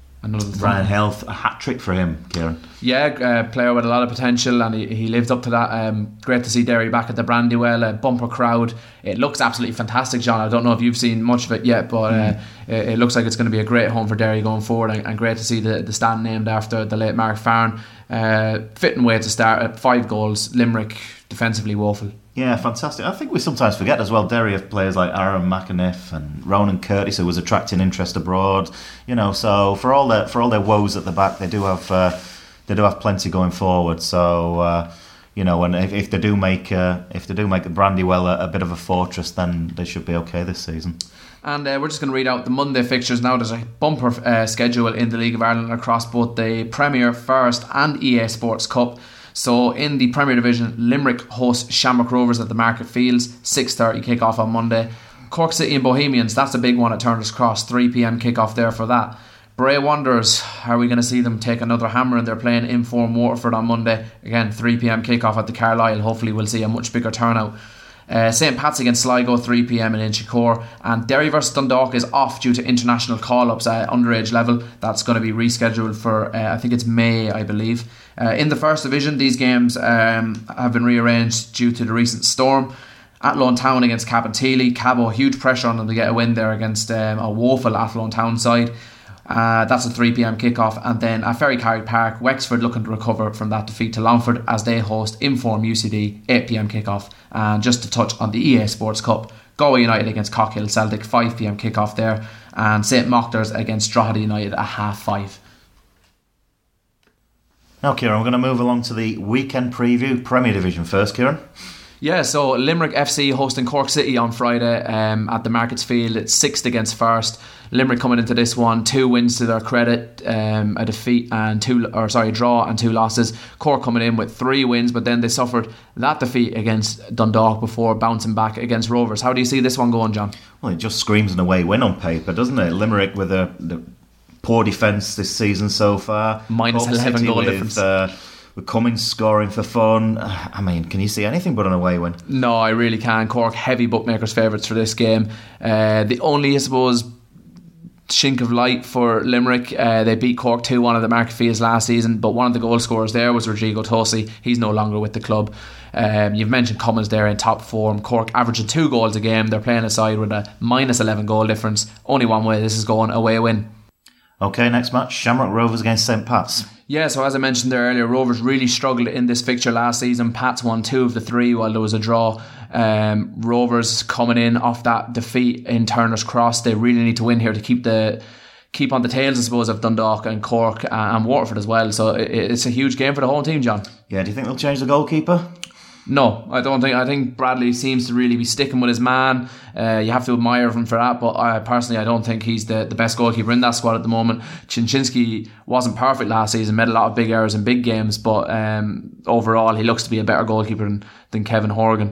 Ryan Health, a hat-trick for him, Kieran. Yeah, uh, player with a lot of potential, and he, he lived up to that. Um, great to see Derry back at the Brandywell, a bumper crowd. It looks absolutely fantastic, John. I don't know if you've seen much of it yet, but uh, mm. it, it looks like it's going to be a great home for Derry going forward, and, and great to see the, the stand named after the late Mark Farren. Uh, fitting way to start at five goals. Limerick defensively woeful. Yeah, fantastic. I think we sometimes forget as well, Derry have players like Aaron McAniff and Ronan Curtis, who was attracting interest abroad. You know, so for all their for all their woes at the back, they do have uh, they do have plenty going forward. So uh, you know, and if, if they do make uh, if they do make Brandywell a, a bit of a fortress, then they should be okay this season. And uh, we're just going to read out the Monday fixtures now. There's a bumper uh, schedule in the League of Ireland across both the Premier, First and E A Sports Cup. So in the Premier Division, Limerick host Shamrock Rovers at the Market Fields, six thirty kick-off on Monday. Cork City and Bohemians, that's a big one at Turner's Cross, three p.m. kick-off there for that. Bray Wanderers, are we going to see them take another hammer? And they're playing in-form Waterford on Monday. Again, three p.m. kick-off at the Carlisle. Hopefully we'll see a much bigger turnout. Uh, Saint Pat's against Sligo, three p.m. in Inchicore, and Derry versus Dundalk is off due to international call-ups at underage level. That's going to be rescheduled for uh, I think it's May, I believe. Uh, in the First Division, these games um, have been rearranged due to the recent storm. Athlone Town against Cabinteely. Cabo, huge pressure on them to get a win there against um, a woeful Athlone Town side. Uh, that's a three p.m. kickoff, and then at Ferrycarrig Park, Wexford looking to recover from that defeat to Longford as they host Inform U C D, eight p.m. kickoff. And just to touch on the E A Sports Cup, Galway United against Cockhill Celtic, five p.m. kickoff there, and Saint Mochters against Drogheda United at half five. Now, Kieran, we're going to move along to the weekend preview. Premier Division first, Kieran. Yeah, so Limerick F C hosting Cork City on Friday um, at the Markets Field. It's sixth against first. Limerick coming into this one, two wins to their credit, um, a defeat and two, or sorry, draw and two losses. Cork coming in with three wins, but then they suffered that defeat against Dundalk before bouncing back against Rovers. How do you see this one going, John? Well, it just screams an away win on paper, doesn't it? Limerick with a, the poor defence this season so far. Minus Cork eleven City goal with, difference. Uh, With Cummins scoring for fun. I mean, can you see anything but an away win? No, I really can. Cork heavy bookmakers' favourites for this game. Uh, the only, I suppose, chink of light for Limerick, uh, they beat Cork two one at the Market Fields last season, but one of the goal scorers there was Rodrigo Tosi. He's no longer with the club. Um, you've mentioned Cummins there in top form. Cork averaging two goals a game. They're playing a side with a minus eleven goal difference. Only one way this is going, away win. Okay, next match, Shamrock Rovers against Saint Pat's. Yeah, so as I mentioned there earlier, Rovers really struggled in this fixture last season. Pats won two of the three while there was a draw. Um, Rovers coming in off that defeat in Turner's Cross. They really need to win here to keep the keep on the tails, I suppose, of Dundalk and Cork and Waterford as well. So it, it's a huge game for the whole team, John. Yeah, do you think they'll change the goalkeeper? No, I don't think. I think Bradley seems to really be sticking with his man. Uh, you have to admire him for that. But I, personally, I don't think he's the, the best goalkeeper in that squad at the moment. Chinchinski wasn't perfect last season, made a lot of big errors in big games, but um, overall he looks to be a better goalkeeper than, than Kevin Horgan.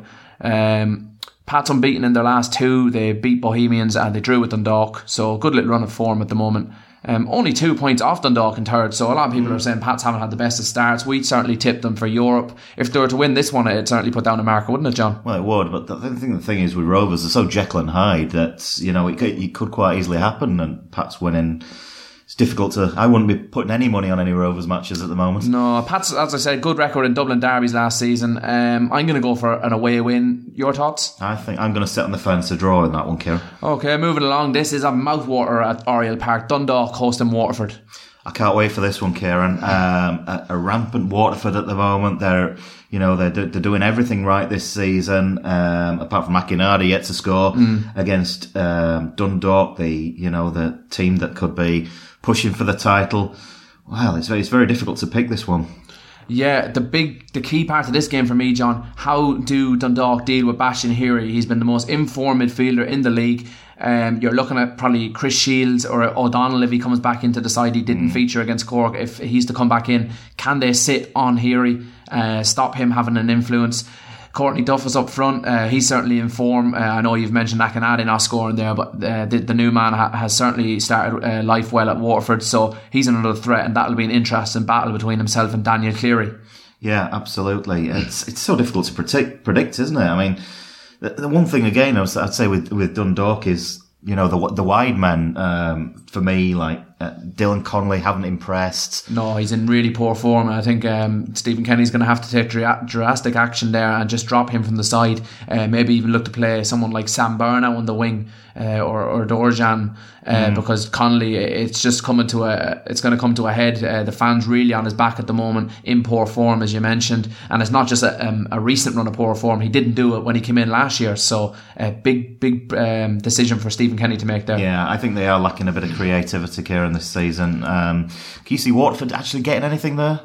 Um, Pat's unbeaten in their last two. They beat Bohemians and they drew with Dundalk. So good little run of form at the moment. Um, only two points off Dundalk in third, so a lot of people mm. are saying Pats haven't had the best of starts. We'd certainly tipped them for Europe. If they were to win this one, it'd certainly put down a marker, wouldn't it, John? Well, it would, but the thing, the thing is with Rovers, they're so Jekyll and Hyde that, you know, it could, it could quite easily happen, and Pats winning. It's difficult to... I wouldn't be putting any money on any Rovers matches at the moment. No, Pat's, as I said, good record in Dublin derbies last season. Um, I'm going to go for an away win. Your thoughts? I think I'm going to sit on the fence to draw in that one, Kieran. Okay, moving along. This is a mouthwater at Oriel Park. Dundalk hosting Waterford. I can't wait for this one, Kieran. Um, a, a rampant Waterford at the moment. They're, you know, they're they're doing everything right this season. Um, apart from Akinada yet to score mm. against um, Dundalk, the you know the team that could be pushing for the title. Well, it's very, it's very difficult to pick this one. Yeah, the big, the key part of this game for me, John, how do Dundalk deal with Bashir Hiri? He's been the most informed midfielder in the league. Um, you're looking at probably Chris Shields or O'Donnell if he comes back into the side. He didn't mm. feature against Cork. If he's to come back in, can they sit on Hiri, uh, stop him having an influence? Courtney Duff is up front. Uh, he's certainly in form. Uh, I know you've mentioned Akinade not scoring there, but uh, the, the new man ha- has certainly started uh, life well at Waterford, so he's another threat, and that'll be an interesting battle between himself and Daniel Cleary. Yeah, absolutely. It's it's so difficult to predict, predict isn't it? I mean, the, the one thing again I'd say with with Dundalk is, you know, the the wide men, um, for me, like uh, Dylan Connolly haven't impressed. No, he's in really poor form. I think um, Stephen Kenny's going to have to take dra- drastic action there and just drop him from the side. Uh, maybe even look to play someone like Sam Burnett on the wing, uh, or or Dorjan, uh, mm. because Connolly, it's just coming to a, it's going to come to a head. Uh, the fans really on his back at the moment, in poor form, as you mentioned, and it's not just a, um, a recent run of poor form. He didn't do it when he came in last year, so a big big um, decision for Stephen Kenny to make there. Yeah, I think they are lacking a bit of creativity, Kieran, this season. Um, can you see Watford actually getting anything there?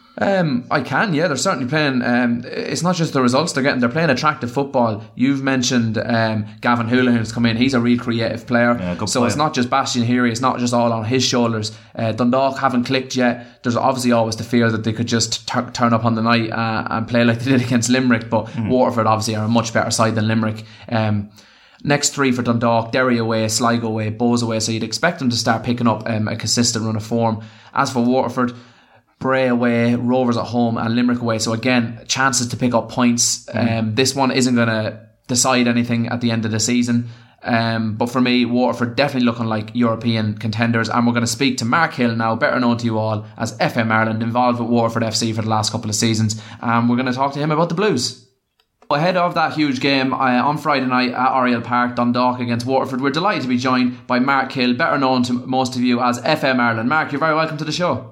Um, I can, yeah. They're certainly playing. Um, it's not just the results they're getting; they're playing attractive football. You've mentioned um, Gavin Houlihan has come in. He's a real creative player. Yeah, good so player. It's not just Bastien Hiri. It's not just all on his shoulders. Uh, Dundalk haven't clicked yet. There's obviously always the fear that they could just t- turn up on the night uh, and play like they did against Limerick. But mm. Waterford obviously are a much better side than Limerick. Um, Next three for Dundalk: Derry away, Sligo away, Bows away. So you'd expect them to start picking up um, a consistent run of form. As for Waterford, Bray away, Rovers at home, and Limerick away. So again, chances to pick up points. Mm. Um, this one isn't going to decide anything at the end of the season. Um, but for me, Waterford definitely looking like European contenders. And we're going to speak to Mark Hill now, better known to you all as F M Ireland, involved with Waterford F C for the last couple of seasons. And we're going to talk to him about the Blues. Ahead of that huge game uh, on Friday night at Oriel Park, Dundalk against Waterford, we're delighted to be joined by Mark Hill, better known to most of you as F M Ireland. Mark, you're very welcome to the show.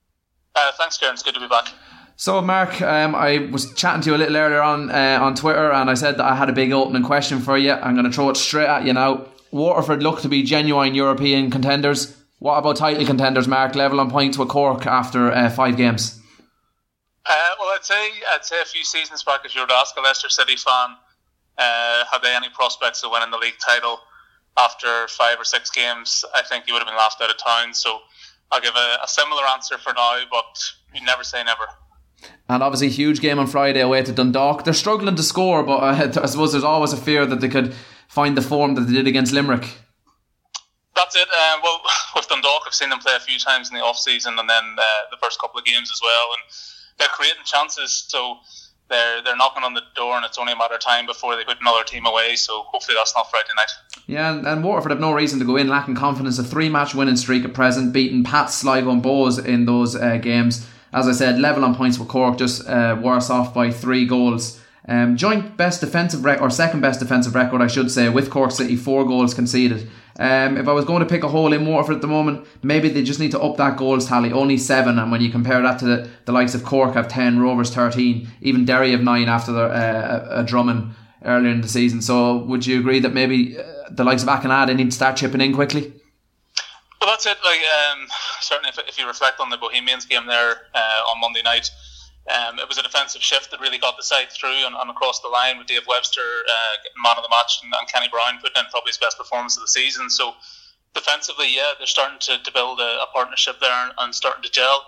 Uh, thanks, Kieran. It's good to be back. So, Mark, um, I was chatting to you a little earlier on uh, on Twitter, and I said that I had a big opening question for you. I'm going to throw it straight at you now. Waterford look to be genuine European contenders. What about title contenders, Mark? Level on points with Cork after uh, five games. Uh, well, I'd say I'd say a few seasons back, if you were to ask a Leicester City fan, uh, had they any prospects of winning the league title after five or six games, I think he would have been laughed out of town. So I'll give a, a similar answer for now, but you never say never. And obviously, huge game on Friday away to Dundalk. They're struggling to score, but uh, I suppose there's always a fear that they could find the form that they did against Limerick. That's it. Um, well, with Dundalk, I've seen them play a few times in the off season, and then uh, the first couple of games as well, and they're creating chances, so they're they're knocking on the door, and it's only a matter of time before they put another team away. So hopefully that's not Friday night. Yeah, and, and Waterford have no reason to go in lacking confidence. A three-match winning streak at present, beating Pats, Sligo and Bows in those uh, games. As I said, level on points with Cork, just uh, worse off by three goals. Um, joint best defensive record, or second best defensive record, I should say, with Cork City, four goals conceded. Um, if I was going to pick a hole in Waterford at the moment, maybe they just need to up that goals tally. Only seven, and when you compare that to the, the likes of Cork have ten, Rovers thirteen, even Derry have nine after their, uh, a, a drumming earlier in the season. So would you agree that maybe uh, the likes of Akinade need to start chipping in quickly? Well, that's it. Like um, certainly, if, if you reflect on the Bohemians game there uh, on Monday night, Um, it was a defensive shift that really got the side through and, and across the line with Dave Webster uh, getting man of the match and, and Kenny Brown putting in probably his best performance of the season. So defensively, yeah, they're starting to, to build a, a partnership there and, and starting to gel.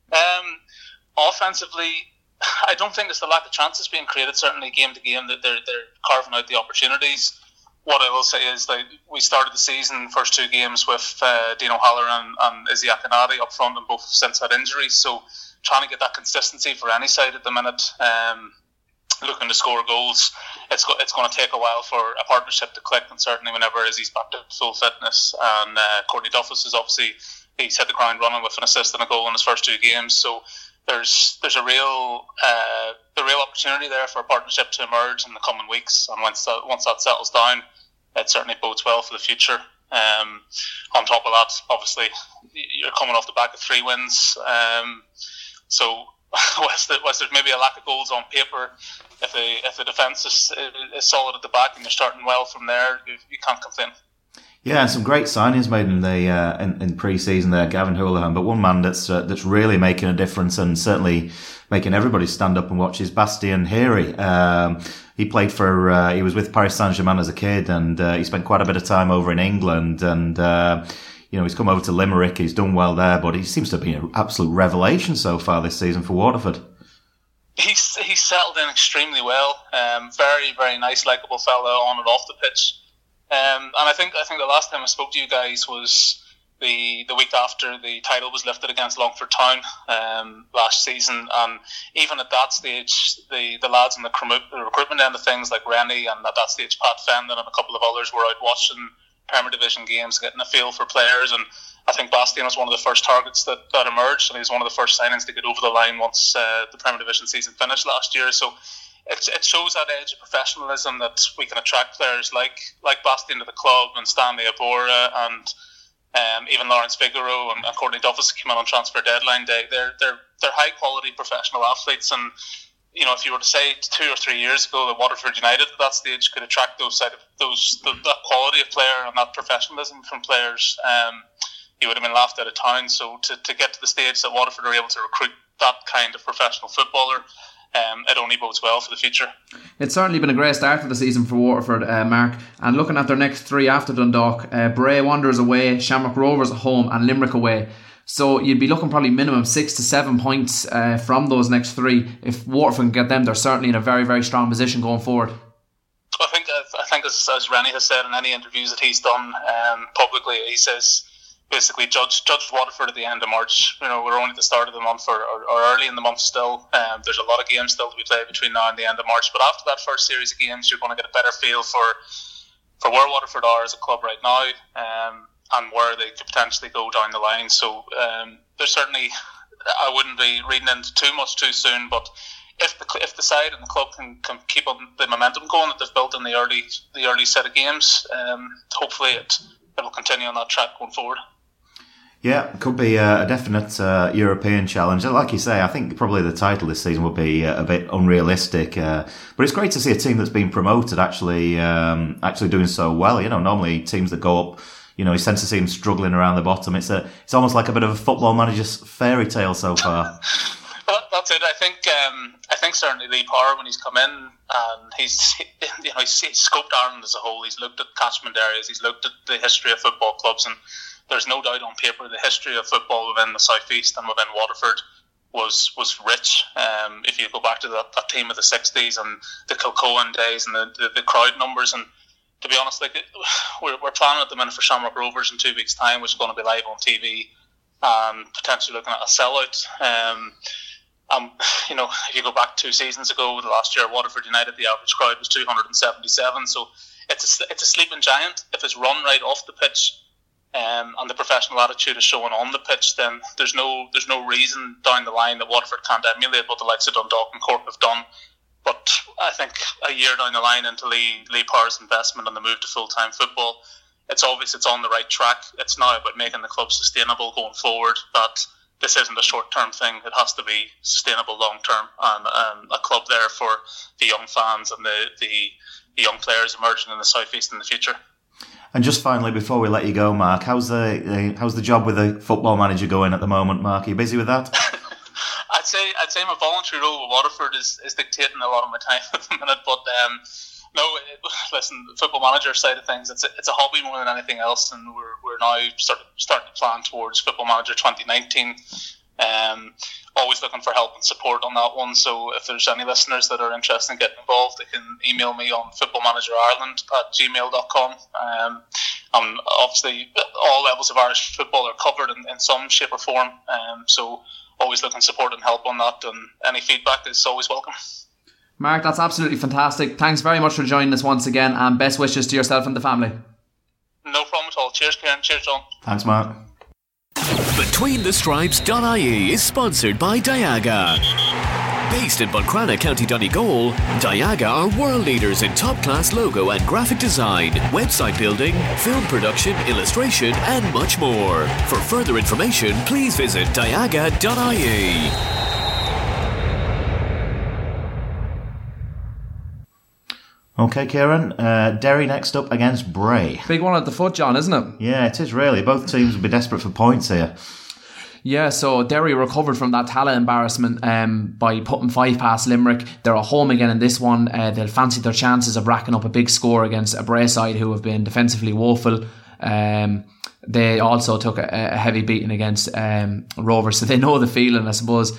Um, offensively, I don't think it's the lack of chances being created, certainly game to game, that they're, they're carving out the opportunities. What I will say is that we started the season, first two games, with uh, Dean O'Halloran and, and Izzy Akinade up front, and both since had injuries. So trying to get that consistency for any side at the minute, um, looking to score goals, it's go, it's going to take a while for a partnership to click, and certainly whenever Izzy's back to full fitness. And uh, Courtney Duffus is obviously, he's hit the ground running with an assist and a goal in his first two games. So there's there's a real uh, the real opportunity there for a partnership to emerge in the coming weeks, and once that, once that settles down, it certainly bodes well for the future. Um, on top of that, obviously, you're coming off the back of three wins. Um, so, whilst, the, whilst there's maybe a lack of goals on paper, if the if the defence is, is solid at the back and you're starting well from there, you, you can't complain. Yeah, and some great signings made in the uh, in, in pre-season there, Gavin Houlihan. But one man that's uh, that's really making a difference and certainly making everybody stand up and watch is Bastien Héry. Um, he played for uh, he was with Paris Saint-Germain as a kid, and uh, he spent quite a bit of time over in England. And uh, you know, he's come over to Limerick. He's done well there, but he seems to have been an absolute revelation so far this season for Waterford. He's he's settled in extremely well. Um, very very nice, likeable fella on and off the pitch. Um, and I think I think the last time I spoke to you guys was the the week after the title was lifted against Longford Town um, last season. And even at that stage, the, the lads in the, crum- the recruitment end of things, like Rennie, and at that stage Pat Fendon and a couple of others, were out watching Premier Division games, getting a feel for players. And I think Bastien was one of the first targets that, that emerged, and he was one of the first signings to get over the line once uh, the Premier Division season finished last year. So It, it shows that edge of professionalism that we can attract players like like Bastien to the club, and Stanley Abora, and um, even Lawrence Figaro and, and Courtney Duffus came in on transfer deadline day. They're they're they're high quality professional athletes, and you know, if you were to say two or three years ago that Waterford United at that stage could attract those side of those the, that quality of player and that professionalism from players, um, he would have been laughed out of town. So to to get to the stage that Waterford are able to recruit that kind of professional footballer, Um, it only bodes well for the future. It's certainly been a great start to the season for Waterford, uh, Mark. And looking at their next three after Dundalk, uh, Bray Wanderers away, Shamrock Rovers at home, and Limerick away. So you'd be looking probably minimum six to seven points uh, from those next three. If Waterford can get them, they're certainly in a very, very strong position going forward. I think, I think as, as Rennie has said in any interviews that he's done um, publicly, he says basically judge judge Waterford at the end of March. You know, we're only at the start of the month, or, or, or early in the month still. Um, there's a lot of games still to be played between now and the end of March. But after that first series of games, you're going to get a better feel for for where Waterford are as a club right now, um, and where they could potentially go down the line. So um, there's certainly, I wouldn't be reading into too much too soon, but if the if the side and the club can, can keep on the momentum going that they've built in the early the early set of games, um, hopefully it it will continue on that track going forward. Yeah, it could be a definite uh, European challenge. Like you say, I think probably the title this season would be a bit unrealistic. Uh, but it's great to see a team that's been promoted actually um, actually doing so well. You know, normally teams that go up, you know, you tend to see them struggling around the bottom. It's a, it's almost like a bit of a football manager's fairy tale so far. Well, that's it. I think um, I think certainly Lee Power, when he's come in, and he's you know he's, he's scoped Ireland as a whole. He's looked at catchment areas. He's looked at the history of football clubs, and there's no doubt on paper the history of football within the South East and within Waterford was was rich. Um, if you go back to that, that team of the sixties and the Kilcohen days and the, the, the crowd numbers, and to be honest, like we're we're planning at the minute for Shamrock Rovers in two weeks' time, which is going to be live on T V, and potentially looking at a sellout. Um, um, you know, if you go back two seasons ago, the last year at Waterford United, the average crowd was two hundred seventy-seven. So it's a, it's a sleeping giant. If it's run right off the pitch, Um, and the professional attitude is showing on the pitch, then there's no there's no reason down the line that Waterford can't emulate what the likes of Dundalk and Cork have done. But I think a year down the line into Lee Lee Power's investment and the move to full-time football, it's obvious it's on the right track. It's now about making the club sustainable going forward. That this isn't a short-term thing. It has to be sustainable long-term, and um, a club there for the young fans and the, the, the young players emerging in the South East in the future. And just finally, before we let you go, Mark, how's the uh, how's the job with the football manager going at the moment, Mark? Are you busy with that? I'd say I'd say my voluntary role with Waterford is, is dictating a lot of my time at the minute. But um, no, it, listen, the Football Manager side of things, it's a, it's a hobby more than anything else, and we're we're now start, starting to plan towards Football Manager twenty nineteen. Um, always looking for help and support on that one. So if there's any listeners that are interested in getting involved, they can email me on footballmanagerireland at gmail dot com. Um, and obviously all levels of Irish football are covered in, in some shape or form. Um, so always looking support and help on that, and any feedback is always welcome. Mark, that's absolutely fantastic. Thanks very much for joining us once again, and best wishes to yourself and the family. No problem at all. Cheers, Kieran. Cheers, John. Thanks, Mark. Between the Stripes dot I E is sponsored by Diaga. Based in Buncrana, County Donegal, Diaga are world leaders in top-class logo and graphic design, website building, film production, illustration, and much more. For further information, please visit diaga dot I E. Okay, Kieran. Uh, Derry next up against Bray. Big one at the foot, John, isn't it? Yeah, it is really. Both teams will be desperate for points here. Yeah, so Derry recovered from that Tala embarrassment um, by putting five past Limerick. They're at home again in this one. Uh, they'll fancy their chances of racking up a big score against a Bray side who have been defensively woeful. Um, they also took a, a heavy beating against um, Rovers, so they know the feeling, I suppose.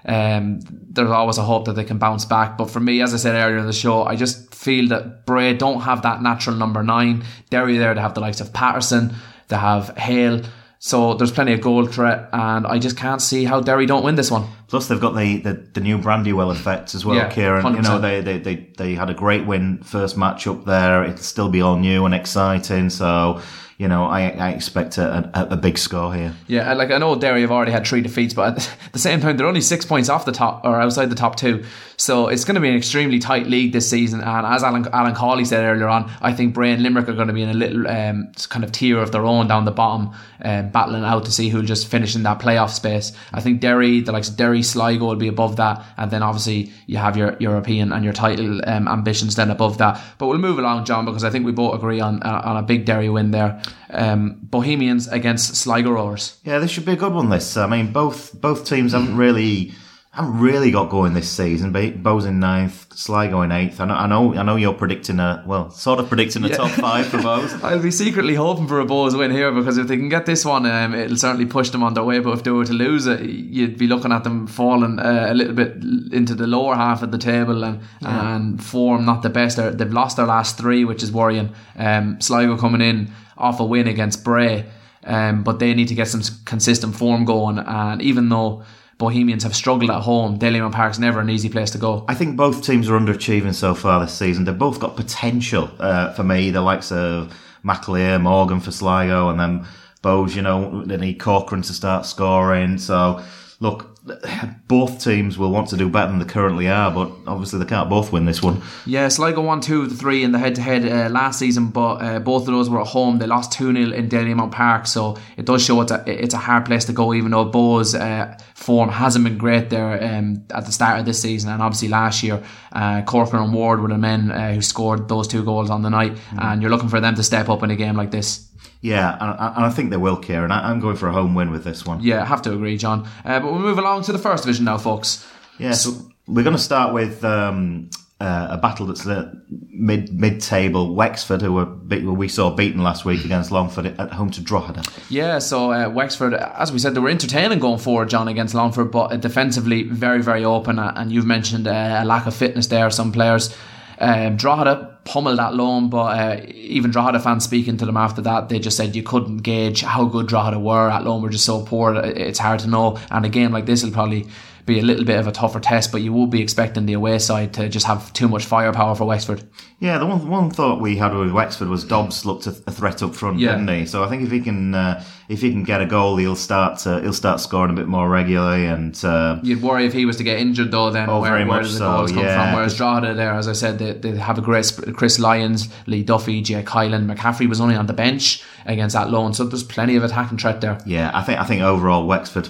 Um, there's always a hope that they can bounce back, but for me, as I said earlier in the show, I just feel that Bray don't have that natural number nine. Derry there, they have the likes of Patterson, they have Hale, so there's plenty of goal threat, and I just can't see how Derry don't win this one. Plus they've got the, the, the new Brandywell effect as well, yeah, Kieran. one hundred percent. You know, they, they, they, they had a great win first match up there. It'll still be all new and exciting, so you know, I, I expect a, a, a big score here. Yeah, like I know Derry have already had three defeats, but at the same time, they're only six points off the top or outside the top two. So it's going to be an extremely tight league this season. And as Alan, Alan Cawley said earlier on, I think Bray and Limerick are going to be in a little um, kind of tier of their own down the bottom, um, battling out to see who'll just finish in that playoff space. I think Derry, the likes of Derry, Sligo will be above that. And then obviously you have your European and your title um, ambitions then above that. But we'll move along, John, because I think we both agree on, on a big Derry win there. Um, Bohemians against Sligo Rovers. Yeah, this should be a good one. This, I mean, both both teams haven't really haven't really got going this season. Bows in ninth, Sligo in eighth. I know, I know, I know. You're predicting a well, sort of predicting a yeah. top five for Bows. I'll be secretly hoping for a Bows win here, because if they can get this one, um, it'll certainly push them on their way. But if they were to lose it, you'd be looking at them falling uh, a little bit into the lower half of the table, and yeah. and form not the best. They're, they've lost their last three, which is worrying. Um, Sligo coming in off a win against Bray, um, but they need to get some consistent form going, and even though Bohemians have struggled at home, Dalymount Park's never an easy place to go. I think both teams are underachieving so far this season. They've both got potential uh, for me, the likes of McAleer, Morgan for Sligo, and then Bows, you know, they need Corcoran to start scoring. So look, both teams will want to do better than they currently are, but obviously they can't both win this one. Yeah, Sligo won two of the three in the head-to-head uh, last season, but uh, both of those were at home. They lost two nil in Dalymount Park, so it does show it's a, it's a hard place to go, even though Bow's uh, form hasn't been great there um, at the start of this season, and obviously last year uh, Corcoran and Ward were the men uh, who scored those two goals on the night, mm-hmm. and you're looking for them to step up in a game like this. Yeah, and I, I think they will, Kieran. I'm going for a home win with this one. Yeah, I have to agree, John. Uh, but we'll move along to the first division now, folks. Yeah, so we're going to start with um, uh, a battle that's uh, mid mid table. Wexford, who were be- who we saw beaten last week against Longford at home to Drogheda. Yeah, so uh, Wexford, as we said, they were entertaining going forward, John, against Longford, but uh, defensively very, very open. Uh, and you've mentioned uh, a lack of fitness there. Some players. Um, Drogheda pummeled that loan, but uh, even Drogheda fans speaking to them after that, they just said you couldn't gauge how good Drogheda were at loan. Were just so poor, it's hard to know. And a game like this will probably be a little bit of a tougher test, but you will be expecting the away side to just have too much firepower for Wexford. Yeah, the one one thought we had with Wexford was Dobbs looked a, a threat up front, yeah. didn't he? So I think if he can uh, if he can get a goal, he'll start uh, he'll start scoring a bit more regularly. And uh, you'd worry if he was to get injured though. Then oh, where, very where much do the so, goals come yeah. from? Whereas Drogheda there, as I said, they, they have a great Chris Lyons, Lee Duffy, Jay Kylan, McCaffrey was only on the bench against that loan, so there's plenty of attacking threat there. Yeah, I think I think overall Wexford.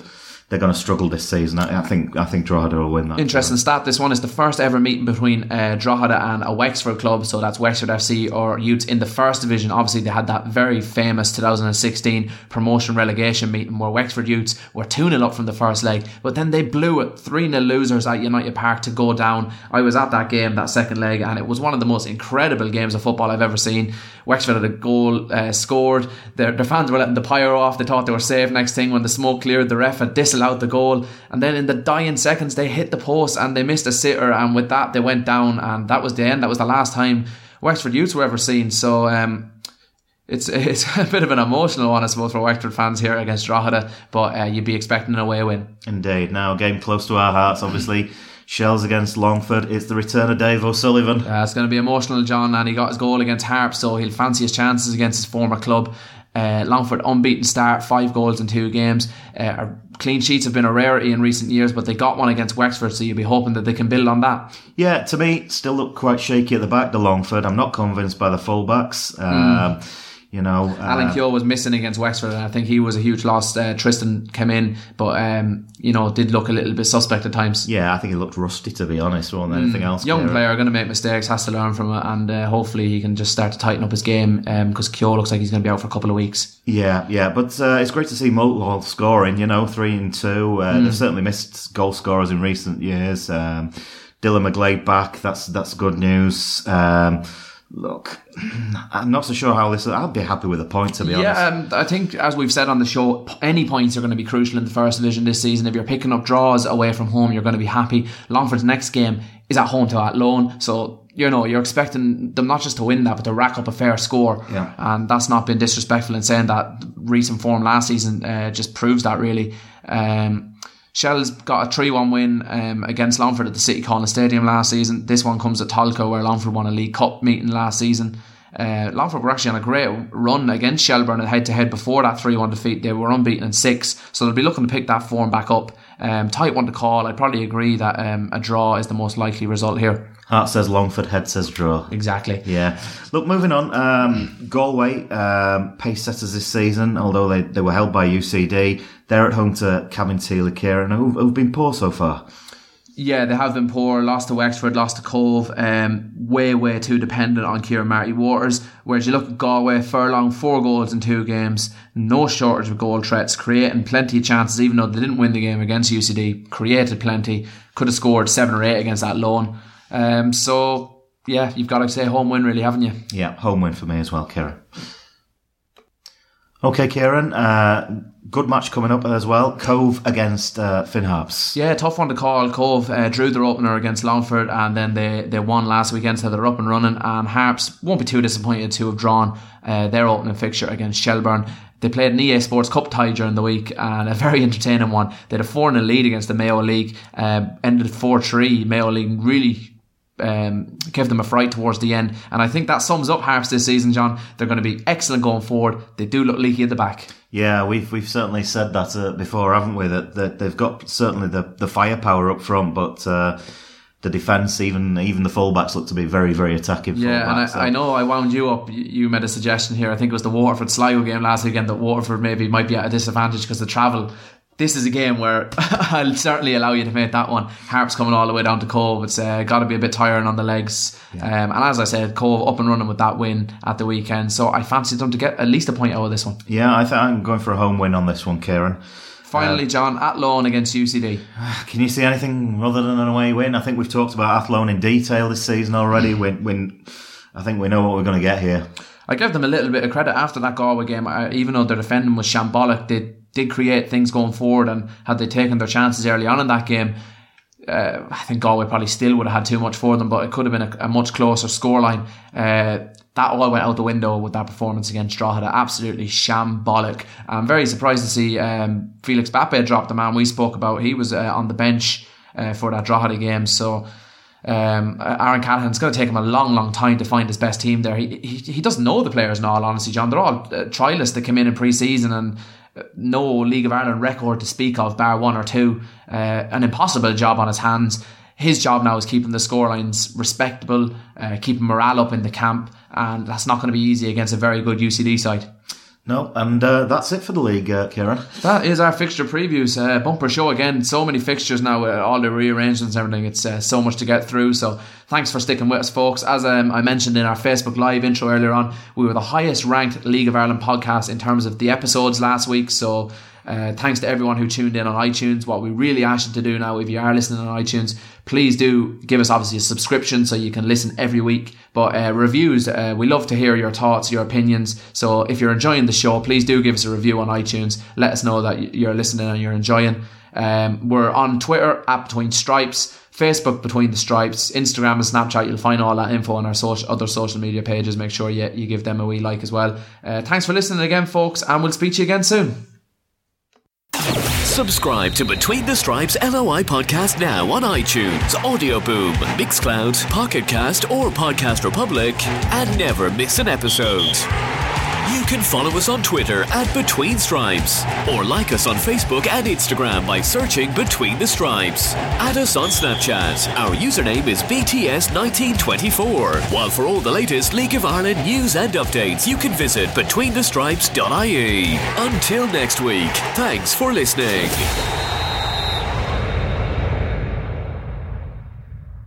they're going to struggle this season. I, I think I think Drogheda will win that. Interesting stat. This one is the first ever meeting between uh, Drogheda and a Wexford club. So that's Wexford F C or Utes in the first division. Obviously, they had that very famous two thousand sixteen promotion relegation meeting where Wexford Utes were two nil up from the first leg, but then they blew it three nil losers at United Park to go down. I was at that game, that second leg, and it was one of the most incredible games of football I've ever seen. Wexford had a goal uh, scored. Their, their fans were letting the pyro off. They thought they were safe. Next thing, when the smoke cleared, the ref had disallowed the goal, and then in the dying seconds they hit the post and they missed a sitter, and with that they went down, and that was the end. That was the last time Wexford Utes were ever seen. So um, it's it's a bit of an emotional one, I suppose, for Wexford fans here against Drogheda, but uh, you'd be expecting an away win. Indeed. Now, a game close to our hearts, obviously. Shells against Longford. It's the return of Dave O'Sullivan. Uh, it's going to be emotional, John, and he got his goal against Harps, so he'll fancy his chances against his former club. Uh, Longford unbeaten start, five goals in two games. Uh, clean sheets have been a rarity in recent years, but they got one against Wexford, so you'll be hoping that they can build on that. Yeah, to me, still look quite shaky at the back, the Longford. I'm not convinced by the fullbacks. Um, mm. You know, uh, Alan Keogh was missing against Wexford, and I think he was a huge loss. Uh, Tristan came in, but um, you know, did look a little bit suspect at times. Yeah, I think he looked rusty, to be honest, more than anything mm. else. Young player, player, going to make mistakes, has to learn from it, and uh, hopefully he can just start to tighten up his game, because um, Keogh looks like he's going to be out for a couple of weeks. Yeah, yeah, but uh, it's great to see Mulhall scoring. You know, three and two. Uh, mm. They've certainly missed goal scorers in recent years. Um, Dylan McGlade back. That's that's good news. Um, Look, I'm not so sure how this. I'll be happy with a point, to be yeah, honest. Yeah, um, I think, as we've said on the show, any points are going to be crucial in the first division this season. If you're picking up draws away from home, you're going to be happy. Longford's next game is at home to Athlone, so you know you're expecting them not just to win that, but to rack up a fair score. Yeah. And that's not been disrespectful in saying that. Recent form last season uh, just proves that, really. Um, Shell's got a three one win um, against Longford at the City Collins Stadium last season. This one comes at Tolka, where Longford won a League Cup meeting last season. Uh, Longford were actually on a great run against Shelburne at head-to-head before that three one defeat. They were unbeaten in six, so they'll be looking to pick that form back up. Um, tight one to call. I'd probably agree that um, a draw is the most likely result here. Heart says Longford, head says draw. Exactly. Yeah. Look, moving on. Um, Galway, um, pace setters this season, although they, they were held by U C D. They're at home to Cabinteely Kieran, who've, who've been poor so far. Yeah, they have been poor. Lost to Wexford, lost to Cove. Um, way, way too dependent on Kieran Marty Waters. Whereas you look at Galway, Furlong, four goals in two games. No shortage of goal threats, creating plenty of chances, even though they didn't win the game against U C D. Created plenty. Could have scored seven or eight against that loan. Um, so, yeah, you've got to say home win, really, haven't you? Yeah, home win for me as well, Kieran. Okay, Kieran, uh, good match coming up as well. Cove against uh, Finn Harps. Yeah, tough one to call. Cove uh, drew their opener against Longford, and then they, they won last weekend, so they're up and running. And Harps won't be too disappointed to have drawn uh, their opening fixture against Shelburne. They played an E A Sports Cup tie during the week, and a very entertaining one. They had a four nil lead against the Mayo League, um, ended four three. Mayo League really Um, give them a fright towards the end, and I think that sums up Harps this season, John. They're going to be excellent going forward. They do look leaky at the back. Yeah, we've we've certainly said that uh, before, haven't we? That, that they've got certainly the, the firepower up front, but uh, the defence, even even the fullbacks, look to be very very attacking. Yeah, fullbacks, and I, so. I know I wound you up. You made a suggestion here. I think it was the Waterford Sligo game last weekend that Waterford maybe might be at a disadvantage because of travel. This is a game where I'll certainly allow you to make that one. Harps coming all the way down to Cove. It's uh, got to be a bit tiring on the legs. Yeah. Um, and as I said, Cove up and running with that win at the weekend. So I fancy them to get at least a point out of this one. Yeah, I think I'm going for a home win on this one, Kieran. Finally, uh, John, Athlone against U C D. Can you see anything other than an away win? I think we've talked about Athlone in detail this season already. we, we, I think we know what we're going to get here. I give them a little bit of credit after that Galway game. I, even though their defending was shambolic, they did create things going forward, and had they taken their chances early on in that game, uh, I think Galway probably still would have had too much for them, but it could have been a, a much closer scoreline. Uh, that all went out the window with that performance against Drogheda. Absolutely shambolic. I'm very surprised to see um, Felix Bappe drop, the man we spoke about. He was uh, on the bench uh, for that Drogheda game, so Um, Aaron Callahan's going to take him a long, long time to find his best team there. He he, he doesn't know the players in all honesty, John. They're all uh, trialists that came in in pre-season and uh, no League of Ireland record to speak of, bar one or two. Uh, an impossible job on his hands. His job now is keeping the scorelines respectable, uh, keeping morale up in the camp, and that's not going to be easy against a very good U C D side. No, and uh, that's it for the league, uh, Kieran. That is our fixture previews. Uh, bumper show again. So many fixtures now, uh, all the rearrangements and everything. It's uh, so much to get through. So thanks for sticking with us, folks. As um, I mentioned in our Facebook Live intro earlier on, we were the highest ranked League of Ireland podcast in terms of the episodes last week. So Uh, thanks to everyone who tuned in on iTunes. What we really ask you to do now, if you are listening on iTunes, please do give us obviously a subscription so you can listen every week. But uh, reviews, uh, we love to hear your thoughts, your opinions. So if you're enjoying the show, please do give us a review on iTunes. Let us know that you're listening and you're enjoying. Um, we're on Twitter at Between Stripes, Facebook Between the Stripes, Instagram and Snapchat. You'll find all that info on our social, other social media pages. Make sure you, you give them a wee like as well. Uh, thanks for listening again, folks, and we'll speak to you again soon. Subscribe to Between the Stripes L O I podcast now on iTunes, Audio Boom, Mixcloud, Pocket Cast or Podcast Republic, and never miss an episode. You can follow us on Twitter at Between Stripes, or like us on Facebook and Instagram by searching Between the Stripes. Add us on Snapchat. Our username is B T S nineteen twenty-four. While for all the latest League of Ireland news and updates, you can visit between the stripes dot I E. Until next week, thanks for listening.